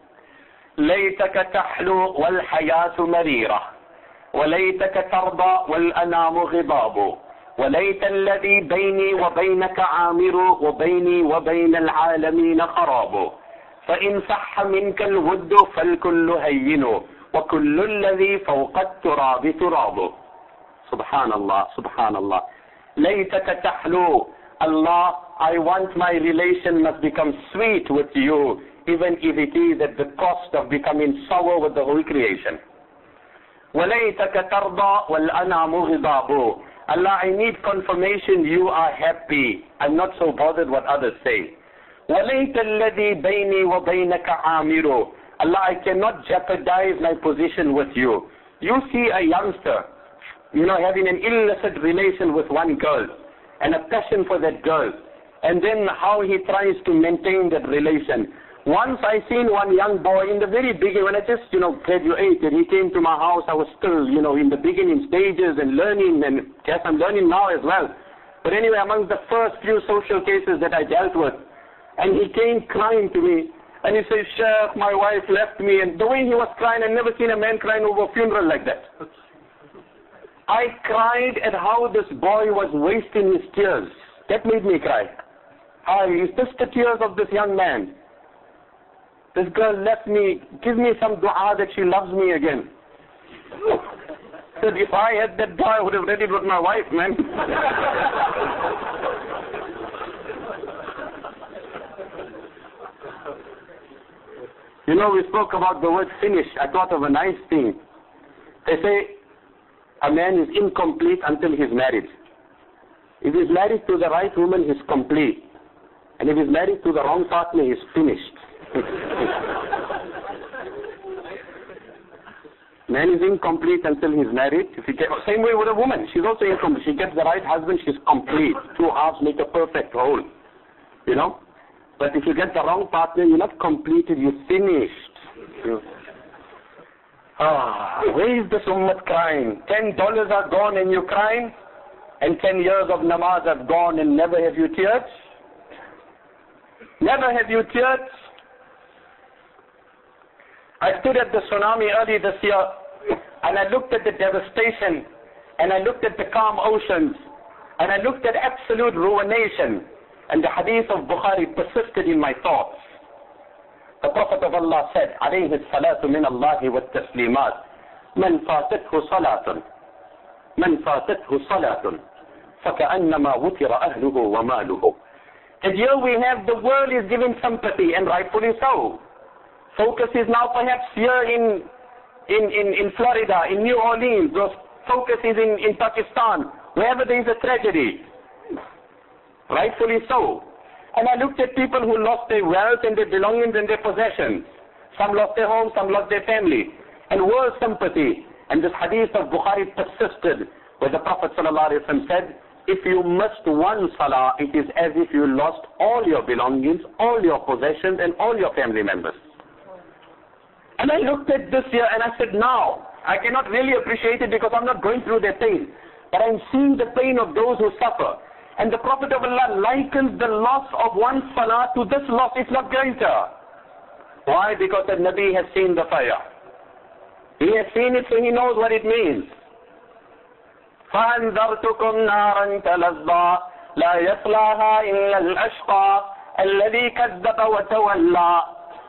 ليتك تحلو والحياة مريرة وليتك ترضى والأنام غضاب وليت الذي بيني وبينك عامر وبيني وبين العالمين خراب فإن صح منك الود فالكل هين وكل الذي فوق التراب تراب. Subhanallah, Subhanallah. ليتك تحلو. Allah, I want my relation must become sweet with you, even if it is at the cost of becoming sour with the whole creation. وَلَيْتَكَ تَرْضَى وَالْأَنَامُ غِضَابُ. Allah, I need confirmation you are happy. I'm not so bothered what others say. وَلَيْتَ الَّذِي بَيْنِي وَبَيْنَكَ عَامِرُ. Allah, I cannot jeopardize my position with you. You see a youngster, you know, having an illicit relation with one girl, and a passion for that girl, and then how he tries to maintain that relation. Once I seen one young boy in the very beginning, when I just, you know, graduated, he came to my house, I was still, you know, in the beginning stages and learning, and yes, I'm learning now as well. But anyway, among the first few social cases that I dealt with, and he came crying to me, and he said, Sheikh, my wife left me, and the way he was crying, I've never seen a man crying over a funeral like that. I cried at how this boy was wasting his tears. That made me cry. Ah, is this the tears of this young man? This girl left me, give me some dua that she loves me again. Said, if I had that dua, I would have read it with my wife, man. You know, we spoke about the word finish. I thought of a nice thing. They say, a man is incomplete until he's married. If he's married to the right woman, he's complete. And if he's married to the wrong partner, he's finished. Man is incomplete until he's married. If he get, same way with a woman. She's also incomplete. She gets the right husband, she's complete. Two halves make a perfect whole. You know? But if you get the wrong partner, you're not completed, you're finished. You, Ah, where is this ummah crying? Ten dollars are gone and you're crying? And ten years of namaz have gone and never have you teared? Never have you teared? I stood at the tsunami early this year and I looked at the devastation and I looked at the calm oceans and I looked at absolute ruination, and the hadith of Bukhari persisted in my thoughts. The Prophet of Allah said, عليه الصلاة من الله والتسليمات من فاتته صلاة من فاتته صلاة فكأنما وتر أهله وماله. And here we have the world is giving sympathy, and rightfully so. Focus is now perhaps here in in, in, in Florida, in New Orleans, or focus is in, in Pakistan, wherever there is a tragedy. Rightfully so. And I looked at people who lost their wealth and their belongings and their possessions. Some lost their homes, some lost their family. And world sympathy. And this hadith of Bukhari persisted, where the Prophet ﷺ said, if you missed one salah, it is as if you lost all your belongings, all your possessions, and all your family members. And I looked at this here and I said, now, I cannot really appreciate it because I'm not going through their pain. But I'm seeing the pain of those who suffer. And the Prophet of Allah likens the loss of one salah to this loss, if not greater. Why? Because the Nabi has seen the fire. He has seen it, so he knows what it means. فَأَنذَرْتُكُمْ نَارًا تَلَظَّى لَا يَصْلَاهَا إِلَّا الْأَشْقَى الَّذِي كَذَّبَ وَتَوَلَّى.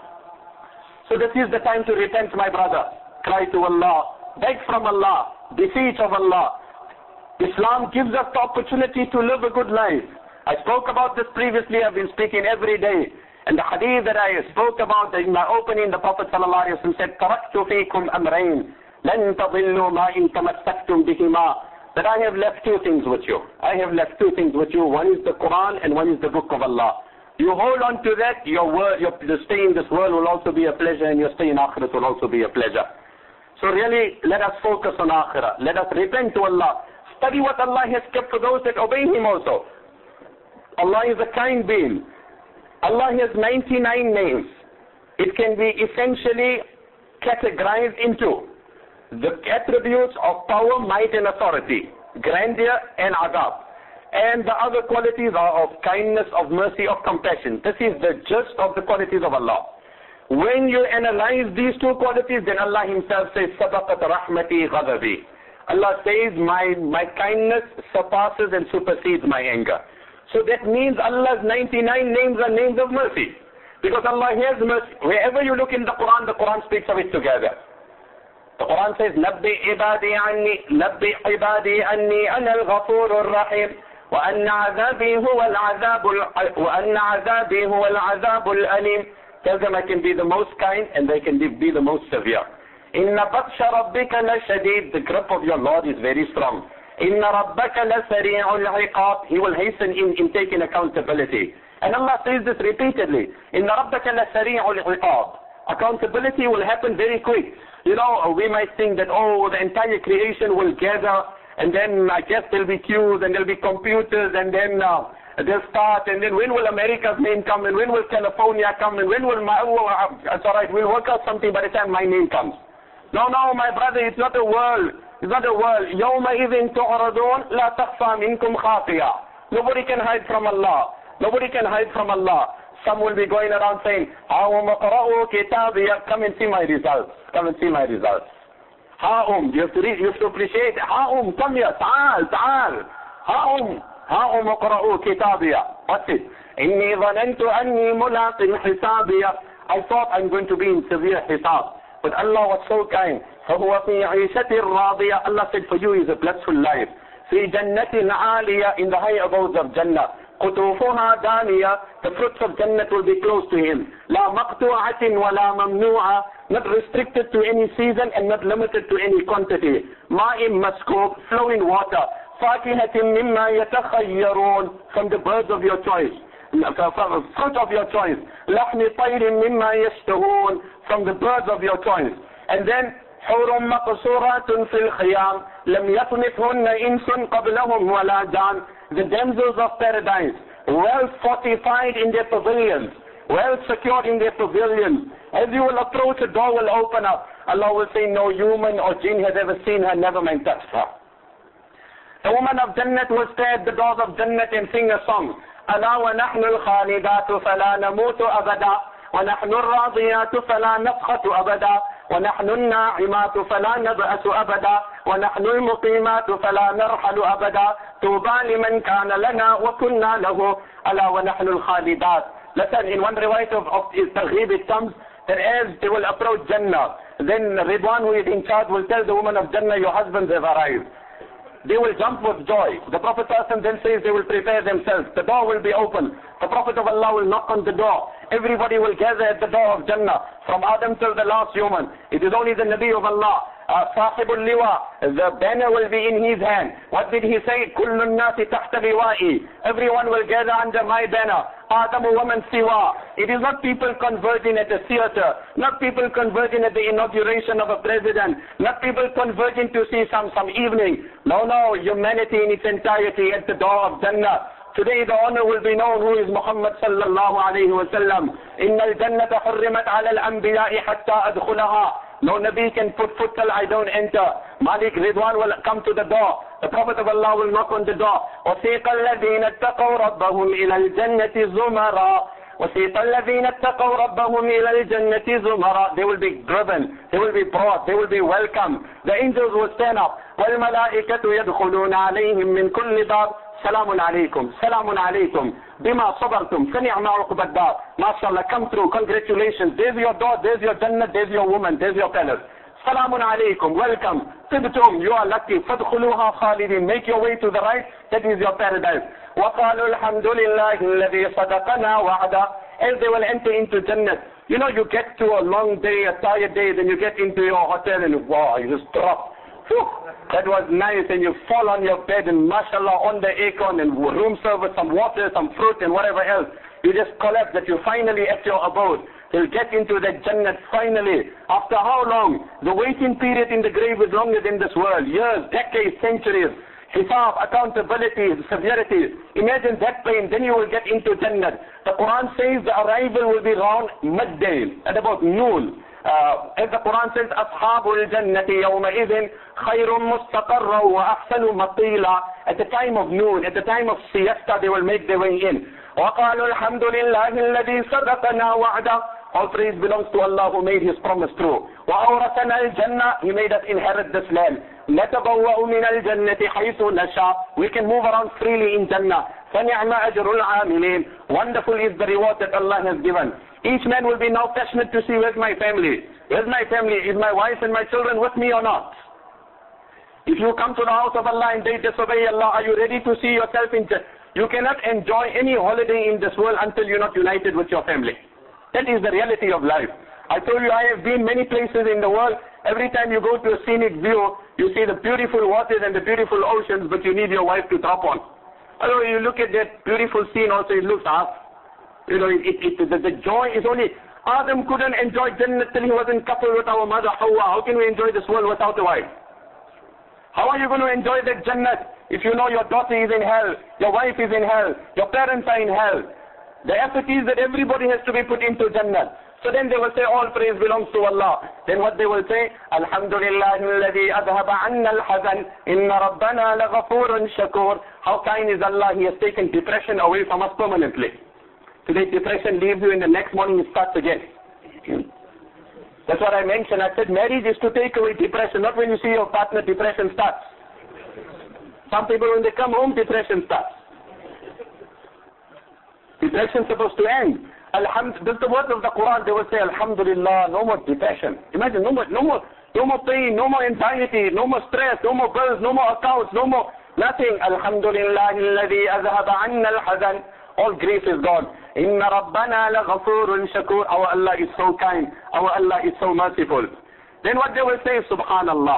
So this is the time to repent, my brother. Cry to Allah, beg from Allah, beseech of Allah. Islam gives us the opportunity to live a good life. I spoke about this previously. I've been speaking every day. And the hadith that I spoke about in my opening, the Prophet ﷺ said, تَرَكْتُ فِيكُمْ أَمْرَيْنِ لَن تَضِلُّوا مَا إِن تَمَسَّكْتُمْ بِهِمَا. That I have left two things with you. I have left two things with you. One is the Quran and one is the Book of Allah. You hold on to that, your, word, your stay in this world will also be a pleasure, and your stay in Akhirah will also be a pleasure. So really, let us focus on Akhirah. Let us repent to Allah. Study what Allah has kept for those that obey Him also. Allah is a kind being. Allah has ninety-nine names. It can be essentially categorized into the attributes of power, might and authority, grandeur and adab. And the other qualities are of kindness, of mercy, of compassion. This is the gist of the qualities of Allah. When you analyze these two qualities, then Allah Himself says, Sadaqat rahmati ghadabi. Allah says, my, my kindness surpasses and supersedes my anger. So that means Allah's ninety-nine names are names of mercy. Because Allah has mercy. Wherever you look in the Quran, the Quran speaks of it together. The Quran says, Nabbi ibadi anni, Nabbi ibadi anni ana al-ghafur al-rahim. وأن عذابي هو العذاب وأن عذابي هو العذاب الأليم. Tell them I can be the most kind and they can be the most severe. إن بطش ربك لشديد. The grip of your Lord is very strong. إن ربك لسريع العقاب. He will hasten in, in taking accountability. And Allah says this repeatedly. إن ربك لسريع العقاب. Accountability will happen very quick. You know, we might think that, oh, the entire creation will gather, and then I guess there'll be queues, and there'll be computers, and then uh, they'll start, and then when will America's name come, and when will California come, and when will my, oh, it's all right, we'll work out something by the time my name comes. No, no, my brother, it's not a world. It's not a world. يَوْمَئِذٍ تُعْرَضُونَ لَا تَخْفَى مِنْكُمْ خَافِيَةٌ. Nobody can hide from Allah. Nobody can hide from Allah. Some will be going around saying, هَاُمْ اقْرَؤُوا كِتَابِيَ. Come and see my results. Come and see my results. هَاُمْ. You have to read, you have to appreciate. هَاُمْ. Come here. تعال. تعال. هَاُمْ. هَاُمْ اقْرَؤُوا كِتَابِيَ. What's it? إِنِّي ظَنَنْتُ أَنِّي مُلَاقٍ حِسَابِيَ. I thought I'm going to be in severe hisab. But Allah was so kind. فَهُوَ فِي عِيشَةٍ رَاضِيَةٍ. Allah said for you is a blissful life. فِي جَنَّةٍ عَالِيَةٍ. In the high abodes of Jannah. قُطُوفُهَا دَانِيَةٍ. The fruits of Jannah will be close to him. لَا مَقْتُوعَةٍ وَلَا مَمْنُوعَةٍ. Not restricted to any season and not limited to any quantity. مَاءٍ مَسْكُوبٍ. Flowing water. فَاكِهَةٍ مِمَّا يَتَخَيَّرُونَ. From the birds of your choice. Fruit of your choice. لَحْمِ طَيْرٍ مِمَّا يَشْتَهُونَ. From the birds of your choice. And then حُورٌ مَقْصُورَاتٌ فِي الْخِيَامِ لَمْ يَطْمِثْهُنَّ إِنسٌ قَبْلَهُمْ وَلَا جَانٌ. The damsels of paradise, well fortified in their pavilions, well secured in their pavilions. As you will approach, a door will open up. Allah will say, no human or jinn has ever seen her, never mind touched her. The woman of Jannat will stay at the doors of Jannat and sing a song. أَلَا وَنَحْنُ الْخَالِدَاتُ فَلَا نَمُوتُ أَبَدًا وَنَحْنُ الرَّاضِيَاتُ فَلَا نَفْخَةُ أَبَدًا وَنَحْنُ النَّاعِمَاتُ فَلَا نَبْأَسُ أَبَدًا وَنَحْنُ الْمُقِيمَاتُ فَلَا نَرْحَلُ أَبَدًا طُوبَى لِمَنْ كَانَ لَنَا وَكُنَّا لَهُ أَلَا وَنَحْنُ الْخَالِدَاتُ. Listen, in one riwayat of, of Targhib it comes that as they will approach Jannah, then Ridwan, who is in charge, will tell the woman of Jannah, your husbands have arrived. They will jump with joy. The Prophet then says they will prepare themselves. The door will be open. The Prophet of Allah will knock on the door. Everybody will gather at the door of Jannah, from Adam till the last human. It is only the Nabi of Allah, صاحب اللواء, the banner will be in his hand. What did he say? كل الناس تحت لوائي. Everyone will gather under my banner. Adam woman siwa. It is not people converging at a theater, not people converging at the inauguration of a president, not people converging to see some, some evening. No, no, humanity in its entirety at the door of Jannah. Today the honor will be known who is Muhammad sallallahu alayhi wa sallam. Inna al-jannata hurrimat ala al-anbiya'i hatta adkhulaha. No Nabi can put foot till I don't enter. Malik Ridwan will come to the door. The Prophet of Allah will knock on the door. وَسِيقَ الَّذِينَ اتَّقَوْا رَبَّهُمْ إِلَى الْجَنَّةِ زُمَرًا وَسِيقَ الَّذِينَ اتَّقَوْا رَبَّهُمْ إِلَى الْجَنَّةِ زُمَرًا. They will be driven, they will be brought, they will be welcomed. The angels will stand up. وَالْمَلَائِكَةُ يَدْخُلُونَ عَلَيْهِمْ مِنْ كُلِّ بَابٍ Salamun alaykum, salamun alaykum, bima sabartum, fani'ma uqbad dar. MashaAllah, come through, congratulations. There's your door, there's your Jannah, there's your woman, there's your palace. Salamun alaykum, welcome. Tibtum, you are lucky. Fadkhuluha khalidin, make your way to the right, that is your paradise. وَقَالُوا الْحَمْدُ لِلَّهِ الَّذِي صَدَقَنَا وَعَدَى. As they will enter into Jannah. You know, you get to a long day, a tired day, then you get into your hotel and wow, you just drop. Whew, that was nice, and you fall on your bed and mashallah on the aircon and room service, some water, some fruit and whatever else. You just collapse that you're finally at your abode. You'll get into that Jannah finally. After how long? The waiting period in the grave is longer than this world. Years, decades, centuries. Hisab, accountability, severity. Imagine that pain, then you will get into Jannah. The Quran says the arrival will be around midday, at about noon. Uh, as the Quran says, أَصْحَابُ الْجَنَّةِ يَوْمَئِذٍ خَيْرٌ مُسْتَقَرًّا وَأَحْسَنُ مَقِيلًا. At the time of noon, at the time of siesta, they will make their way in. وَقَالُوا الْحَمْدُ لِلَّهِ الَّذِي صَدَقَنَا وَعْدَهُ. All praise belongs to Allah who made His promise true. وَأَوْرَثَنَا الْجَنَّةِ. He made us inherit this land. نَتَبَوَّأُ مِنَ الْجَنَّةِ حَيْثُ نَشَاءُ. We can move around freely in Jannah. فَنِعْمَ أَجْرُ الْعَامِلِينَ. Wonderful is the reward that Allah has given. Each man will be now passionate to see where's my family. Where's my family? Is my wife and my children with me or not? If you come to the house of Allah and they disobey Allah, are you ready to see yourself in Jannah? You cannot enjoy any holiday in this world until you're not united with your family. That is the reality of life. I told you I have been many places in the world. Every time you go to a scenic view, you see the beautiful waters and the beautiful oceans, but you need your wife to drop on. Although you look at that beautiful scene also, it looks half. You know, it, it, it, the, the joy is only, Adam couldn't enjoy Jannah till he wasn't coupled with our mother Hawa. How can we enjoy this world without a wife? How are you going to enjoy that Jannah if you know your daughter is in hell, your wife is in hell, your parents are in hell? The effort is that everybody has to be put into Jannah. So then they will say, all praise belongs to Allah. Then what they will say? Alhamdulillah alladhi adhaba anna al-hazan, inna rabbana laghafurun shakur. How kind is Allah, He has taken depression away from us permanently. Today depression leaves you and the next morning it starts again. That's what I mentioned. I said marriage is to take away depression, not when you see your partner, depression starts. Some people when they come home, depression starts. Depression is supposed to end. Alhamd, this is the words of the Quran. They will say, Alhamdulillah, no more depression. Imagine, no more, no more, no more pain, no more anxiety, no more stress, no more bills, no more accounts, no more, nothing. Alhamdulillah, alladhi azhaba anna al-hazan. All grief is gone. Inna rabbana laghafurun shakur. Our Allah is so kind. Our Allah is so merciful. Then what they will say is, Subhanallah.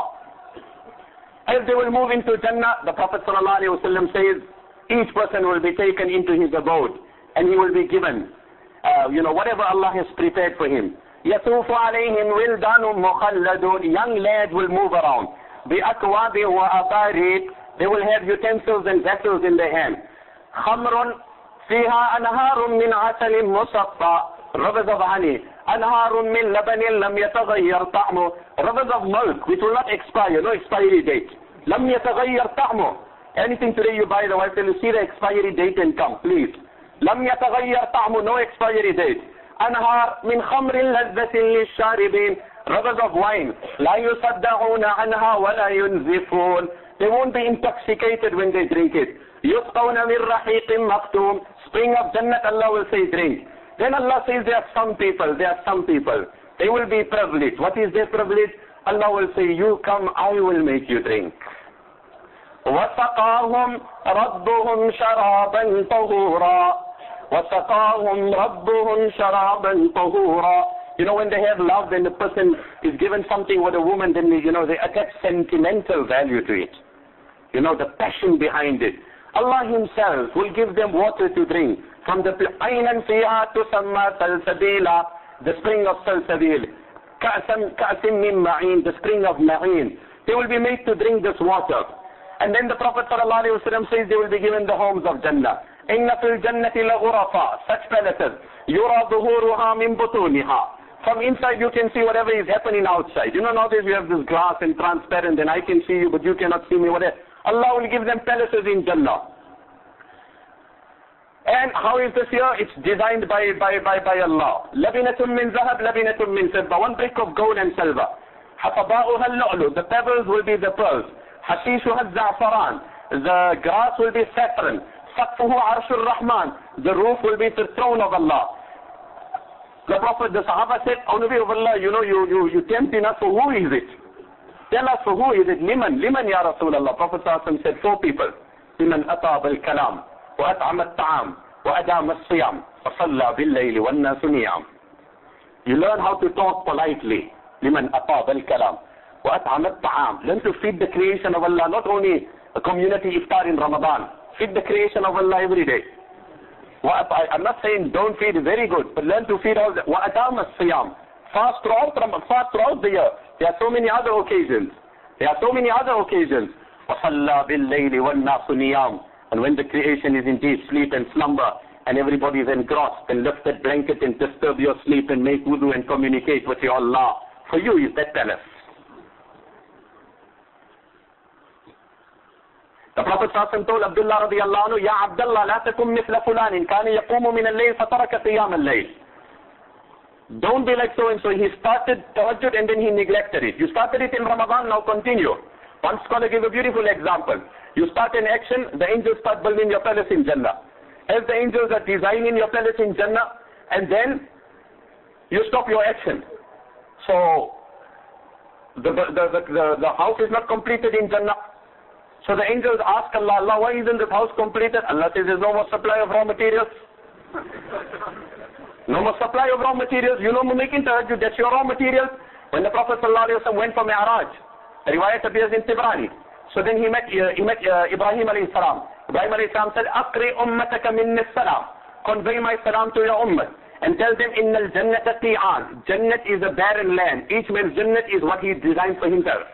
As they will move into Jannah, the Prophet sallallahu alaihi wasallam says, each person will be taken into his abode and he will be given, uh, you know, whatever Allah has prepared for him. يَطُوفُ عَلَيْهِمْ وِلْدَانٌ مُخَلَّدٌ. Young lads will move around. بِأَكْوَابٍ وَأَبَارِيقٍ. They will have utensils and vessels in their hand. خَمْرٌ فيها أنهار من عسل مصفى. Rivers of honey. أنهار من لبن لم يتغير طعمه. Rivers of milk which will not expire, no expiry date. لم يتغير طعمه. Anything today you buy, the wife will see the expiry date and come, please. لم يتغير طعمه, no expiry date. أنهار من خمر لذة للشاربين. Rivers of wine. لا يصدعون عنها ولا ينزفون. They won't be intoxicated when they drink it. يسقون من رحيق مختوم. Spring of Jannah, Allah will say drink. Then Allah says there are some people, there are some people. They will be privileged. What is their privilege? Allah will say, you come, I will make you drink. وَسَقَاهُمْ رَبُّهُمْ شَرَابًا طَهُورًا. وَسَقَاهُمْ رَبُّهُمْ شَرَابًا طَهُورًا. You know, when they have love, then the person is given something with a woman, then, you know, they attach sentimental value to it. You know, the passion behind it. Allah Himself will give them water to drink from the aynan fiha tusamma salsabila, the spring of salsabil, ka'sam ka'sim min ma'in, the spring of ma'in. They will be made to drink this water. And then the Prophet ﷺ says they will be given the homes of Jannah. Inna fil jannati la ghurafa, such palaces. Yura dhuhuruha min butuniha. From inside you can see whatever is happening outside. You know, nowadays we have this glass and transparent and I can see you but you cannot see me. Whatever. Allah will give them palaces in Jannah. And how is this here? It's designed by, by, by, by Allah. Labinatum min zahab, labinatum min silver. One brick of gold and silver. Hafaba'uha al-lu'lu. The pebbles will be the pearls. Hashishuha al-za'faran. The grass will be saffron. Saqfuhu arshur rahman. The roof will be the throne of Allah. The Prophet, the Sahaba said, O Nabi of Allah, you know, you, you, you tempting us, so who is it? Tell us, for who is it? Liman, liman ya Rasulullah. Prophet said, four people. Liman atab al-kalam, wa at'am al-ta'am, wa adam al-siyam, wa salla bil-layli wa nasu niyam. You learn how to talk politely. Liman atab al-kalam, wa at'am al-ta'am. Learn to feed the creation of Allah, not only a community iftar in Ramadan. Feed the creation of Allah every day. I'm not saying don't feed, very good, but learn to feed all the وَأَدَامَ الصِّيَامِ. Fast throughout, fast throughout the year. There are so many other occasions. There are so many other occasions. وَصَلَّى بِاللَّيْلِ وَالنَّاسُ نِيَامِ. And when the creation is indeed sleep and slumber, and everybody is engrossed, and lift that blanket and disturb your sleep and make wudu and communicate with your Allah. For you is that palace. The Prophet ﷺ told Abdullah radiallahu anhu, Ya Abdullah, la takum mithla fulanin, kana yaqumu min al-layl, fataraka qiyam al-layl. Don't be like so and so. He started tahajjud and then he neglected it. You started it in Ramadan, now continue. One scholar gave a beautiful example. You start an action, the angels start building your palace in Jannah. As the angels are designing your palace in Jannah, and then you stop your action. So, the, the, the, the, the house is not completed in Jannah. So the angels ask Allah, Allah, why isn't this house completed? Allah says, there's no more supply of raw materials. No more supply of raw materials. You know, making tahajjud, that's your raw materials. When the Prophet ﷺ went for Mi'raj, the riwayat appears in Tibrani. So then he met, uh, he met uh, Ibrahim alayhi salam. Ibrahim alayhi salam said, Aqri ummataka minni salam. Convey my salam to your ummah. And tell them, Innal jannata ti'an. Jannat is a barren land. Each man's jannat is what he designed for himself.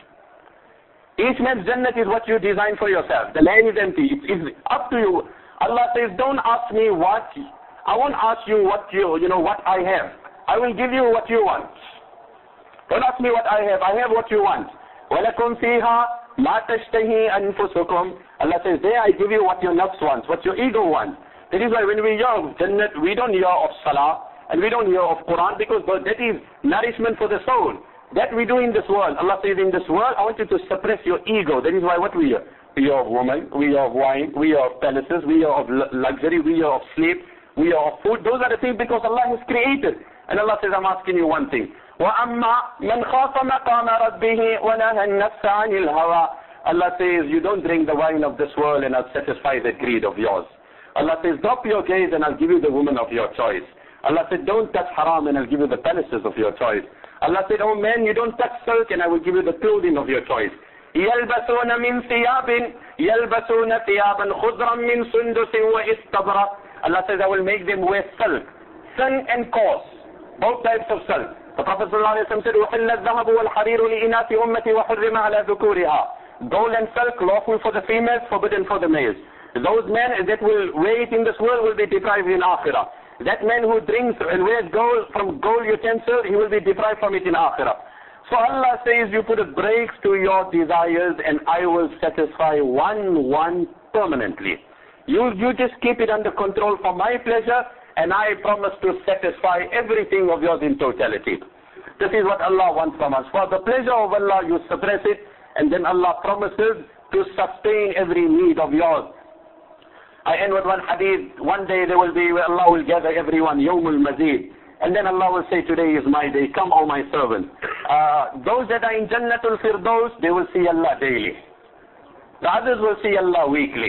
Each man's jannat is what you design for yourself. The land is empty. It's, it's up to you. Allah says, don't ask me what, I won't ask you what you, you know, what I have. I will give you what you want. Don't ask me what I have. I have what you want. وَلَكُمْ فِيهَا مَا تَشْتَهِي أَنفُسُكُمْ. Allah says, there I give you what your nafs wants, what your ego wants. That is why when we hear of jannat, we don't hear of salah, and we don't hear of Quran, because that is nourishment for the soul. That we do in this world. Allah says, in this world, I want you to suppress your ego. That is why what we hear? We hear of woman, we hear of wine, we hear of palaces, we hear of luxury, we hear of sleep, we hear of food. Those are the things because Allah has created. And Allah says, I'm asking you one thing. وَأَمَّا مَنْ خَافَ مَقَامَ رَبِّهِ وَنَهَى النَّفْسَ عَنِ الْهَوَىٰ. Allah says, you don't drink the wine of this world and I'll satisfy the greed of yours. Allah says, drop your gaze and I'll give you the woman of your choice. Allah said, don't touch haram and I'll give you the palaces of your choice. Allah said, oh man, you don't touch silk and I will give you the clothing of your choice. يَلْبَسُونَ مِنْ ثِيَابٍ يَلْبَسُونَ ثِيَابًا خُضْرًا مِنْ سُنْدُسٍ وَإِسْتَبْرَقٍ. Allah says, I will make them wear silk, thin and coarse, both types of silk. The Prophet ﷺ said, وَحِلَّ الذَّهَبُ وَالْحَرِيرُ لِإِنَاثِ أُمَّتِ وَحُرِّمَ عَلَى ذُكُورِهَا. Gold and silk lawful for the females, forbidden for the males. Those men that will wear it in this world will be deprived in Akhirah. That man who drinks and wears gold from gold utensil, he will be deprived from it in Akhirah. So Allah says, you put a brakes to your desires and I will satisfy one, one permanently. You, you just keep it under control for my pleasure and I promise to satisfy everything of yours in totality. This is what Allah wants from us. For the pleasure of Allah, you suppress it and then Allah promises to sustain every need of yours. I end with one hadith. One day there will be, Allah will gather everyone, Yawmul Mazid. And then Allah will say, today is my day. Come, O my servant. Uh, those that are in Jannatul Firdaus, they will see Allah daily. The others will see Allah weekly.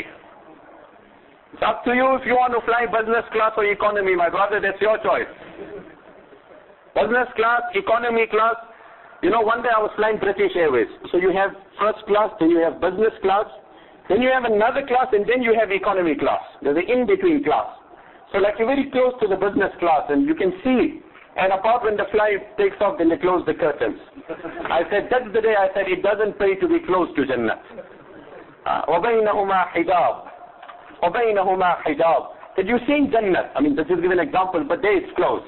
It's up to you if you want to fly business class or economy, my brother. That's your choice. Business class, economy class. You know, one day I was flying British Airways. So you have first class, then you have business class, then you have another class, and then you have economy class. There's an in-between class. So like you're very close to the business class, and you can see. And apart when the flight takes off, then they close the curtains. I said, that's the day I said it doesn't pay to be close to Jannah. وَبَيْنَهُمَا حِجَابٌ وَبَيْنَهُمَا حِجَابٌ. That you see Jannah, I mean, just give an example, but there it's closed.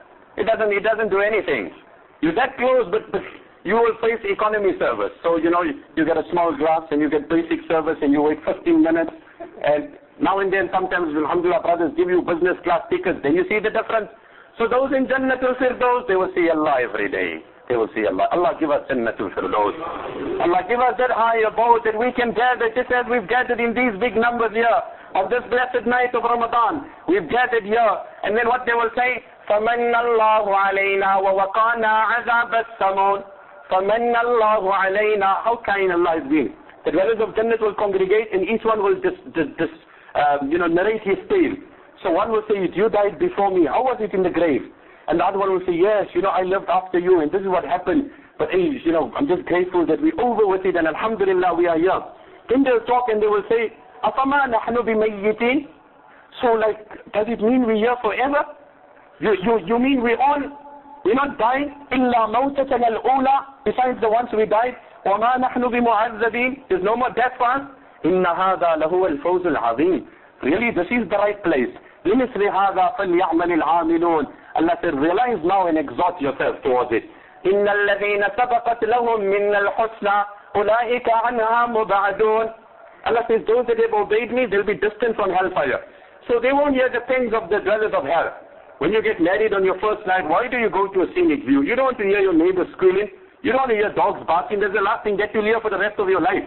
It doesn't, it doesn't do anything. You're that close, but, but you will face economy service. So, you know, you, you get a small glass and you get basic service and you wait fifteen minutes. And now and then sometimes, alhamdulillah, brothers give you business class tickets. Then you see the difference. So those in Jannatul Firdaus, they will see Allah every day. They will see Allah. Allah give us Jannatul Firdaus. Allah give us that high abode that we can gather, just as we've gathered in these big numbers here, of this blessed night of Ramadan. We've gathered here. And then what they will say, فَمَنَّ اللَّهُ عَلَيْنَا وَوَقَانَا عَذَابَ السَّمُونَ فَمَنَّ اللَّهُ عَلَيْنَا. How kind Allah has been. The dwellers of Jannah will congregate and each one will just, just, just uh, you know, narrate his tale. So one will say, you died before me. How was it in the grave? And the other one will say, yes, you know, I lived after you and this is what happened. But hey, you know, I'm just grateful that we're over with it and alhamdulillah we are here. Then they'll talk and they will say, أَفَمَا نَحْنُ بِمَيِّتِينَ. So like, does it mean we're here forever? You, you, you mean we're on, we're not dying? إِلَّا مَوْتَةً الْأُولَى. Besides the ones we died. وَمَا نَحْنُ بِمُعَذَّبِينَ. There's no more death for us. إِنَّ هَذَا لَهُوَ الْفَوْزُ الْعَظِيمُ. Really, this is the right place. لِمِثْلِ هَذَا فَلْيَعْمَلِ الْعَامِلُونَ. Allah said, realize now and exhort yourself towards it. إِنَّ الَّذِينَ سَبَقَتْ لَهُم مِّنَّ الْحُسْنَى أُولَٰئِكَ عَنْهَا مُبْعَدُونَ. Allah says, those that have obeyed me, they'll be distant from hellfire. So they won't hear the things of the dwellers of hell. When you get married on your first night, why do you go to a scenic view? You don't want to hear your neighbors squealing. You don't want to hear dogs barking. That's the last thing that you'll hear for the rest of your life.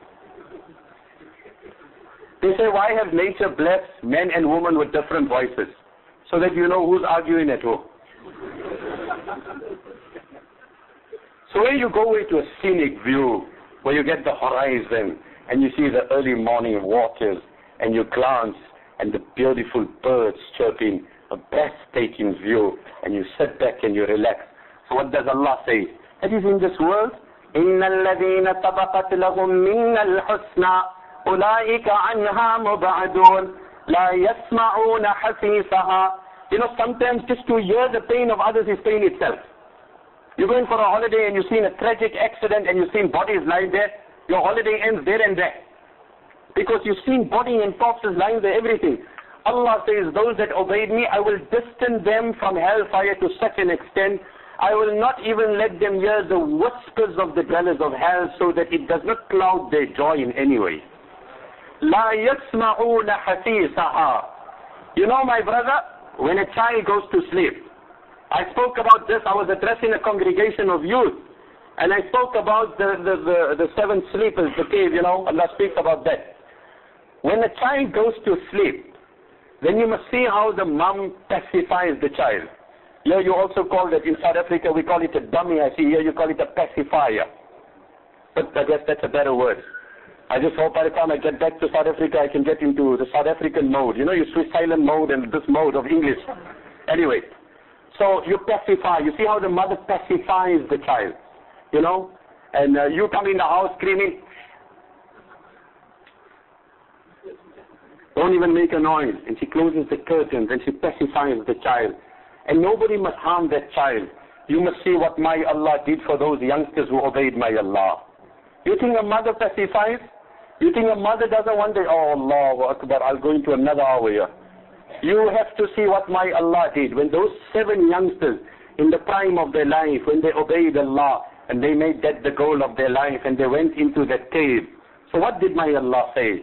They say, why have nature blessed men and women with different voices? So that you know who's arguing at who. So when you go into a scenic view, where you get the horizon, and you see the early morning waters, and you glance, and the beautiful birds chirping, a breathtaking view, and you sit back and you relax. So what does Allah say? That is in this world, إِنَّ الَّذِينَ سَبَقَتْ لَهُم مِّنَّ الْحُسْنَى أُولَٰئِكَ عَنْهَا مُبْعَدُونَ لَا يَسْمَعُونَ حَسِيسَهَا. You know, sometimes just to hear the pain of others is pain itself. You're going for a holiday and you've seen a tragic accident and you've seen bodies lying there. Your holiday ends there and there. Because you've seen body and corpses lying there, everything. Allah says, those that obeyed me, I will distance them from hellfire to such an extent, I will not even let them hear the whispers of the dwellers of hell, so that it does not cloud their joy in any way. لَا يَسْمَعُونَ حَسِيسَهَا. You know, my brother, when a child goes to sleep, I spoke about this, I was addressing a congregation of youth, and I spoke about the, the, the, the seven sleepers, the cave, you know, Allah speaks about that. When a child goes to sleep, then you must see how the mom pacifies the child. Here you also call that, in South Africa we call it a dummy, I see here you call it a pacifier. But I guess that's a better word. I just hope by the time I get back to South Africa I can get into the South African mode. You know, you switch silent mode and this mode of English. Anyway, so you pacify, you see how the mother pacifies the child, you know, and uh, you come in the house screaming, don't even make a noise, and she closes the curtains and she pacifies the child. And nobody must harm that child. You must see what my Allah did for those youngsters who obeyed my Allah. You think a mother pacifies? You think a mother doesn't want to, oh Allahu Akbar, I'll go into another hour here. You have to see what my Allah did. When those seven youngsters, in the prime of their life, when they obeyed Allah, and they made that the goal of their life, and they went into that cave. So what did my Allah say?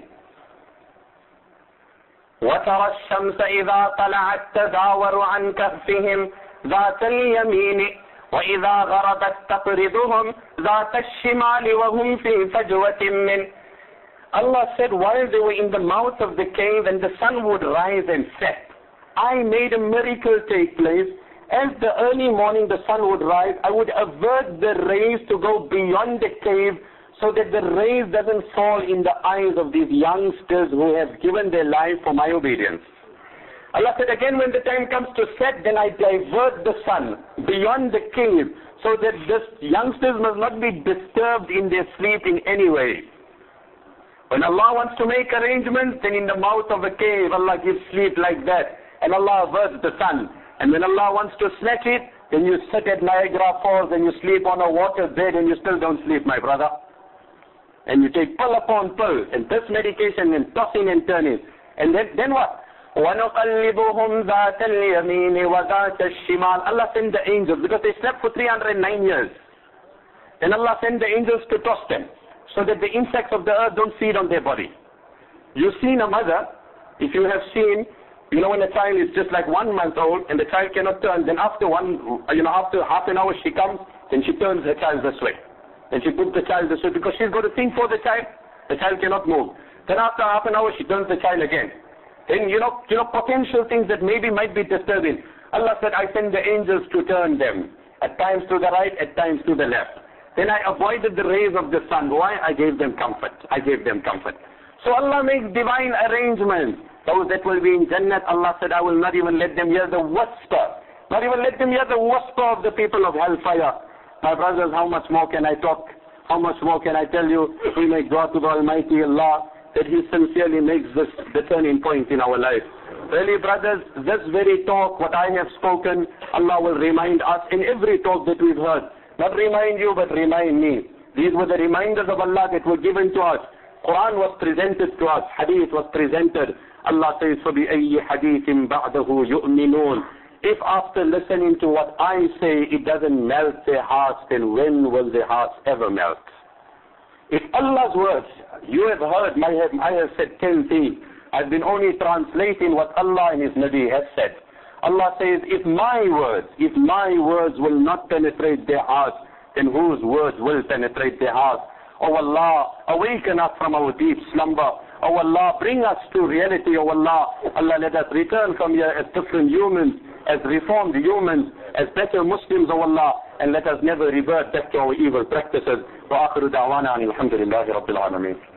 وَتَرَى الشَّمْسَ إِذَا طَلَعَتْ تَزَاوَرُ عَنْ كَهْفِهِمْ ذَاتَ الْيَمِينِ وَإِذَا غَرَبَتْ تَقْرِضُهُمْ ذَاتَ الشِّمَالِ وَهُمْ فِي فَجْوَةٍ مِّنْ. Allah said, while they were in the mouth of the cave and the sun would rise and set, I made a miracle take place. As the early morning the sun would rise, I would avert the rays to go beyond the cave, so that the rays doesn't fall in the eyes of these youngsters who have given their life for my obedience. Allah said again, when the time comes to set, then I divert the sun beyond the cave so that the youngsters must not be disturbed in their sleep in any way. When Allah wants to make arrangements, then in the mouth of a cave, Allah gives sleep like that. And Allah averts the sun. And when Allah wants to snatch it, then you sit at Niagara Falls and you sleep on a water bed and you still don't sleep, my brother. And you take pill upon pill and this medication and tossing and turning. And then, then what? وَنُقَلِّبُهُمْ ذَاتَ الْيَمِينِ وَذَاتَ الشِّمَالِ Allah sent the angels because they slept for three hundred nine years. Then Allah sent the angels to toss them so that the insects of the earth don't feed on their body. You've seen a mother, if you have seen, you know, when a child is just like one month old and the child cannot turn, then after one, you know, after half an hour she comes, then she turns the child this way. Then she puts the child this way because she's got to think for the child. The child cannot move. Then after half an hour she turns the child again. Then, you know, you know, potential things that maybe might be disturbing. Allah said, I send the angels to turn them. At times to the right, at times to the left. Then I avoided the rays of the sun. Why? I gave them comfort. I gave them comfort. So Allah makes divine arrangements. Those that will be in Jannat, Allah said, I will not even let them hear the whisper. Not even let them hear the whisper of the people of hellfire. My brothers, how much more can I talk? How much more can I tell you? We make dua to the Almighty Allah that He sincerely makes this the turning point in our life. Really, brothers, this very talk, what I have spoken, Allah will remind us in every talk that we've heard. Not remind you, but remind me. These were the reminders of Allah that were given to us. Quran was presented to us. Hadith was presented. Allah says, فَبِأَيِّ حَدِيثٍ بَعْدَهُ يُؤْمِنُونَ. If after listening to what I say, it doesn't melt their hearts, then when will their hearts ever melt? If Allah's words, you have heard, I have, I have said ten things. I've been only translating what Allah and His Nabi have said. Allah says, if my words, if my words will not penetrate their hearts, then whose words will penetrate their hearts? Oh Allah, awaken us from our deep slumber. Oh Allah, bring us to reality. Oh Allah, Allah, let us return from here as different humans, as reformed humans, as better Muslims, oh Allah, and let us never revert back to our evil practices. Wa akhiru da'wana alhamdulillahi rabbil alameen.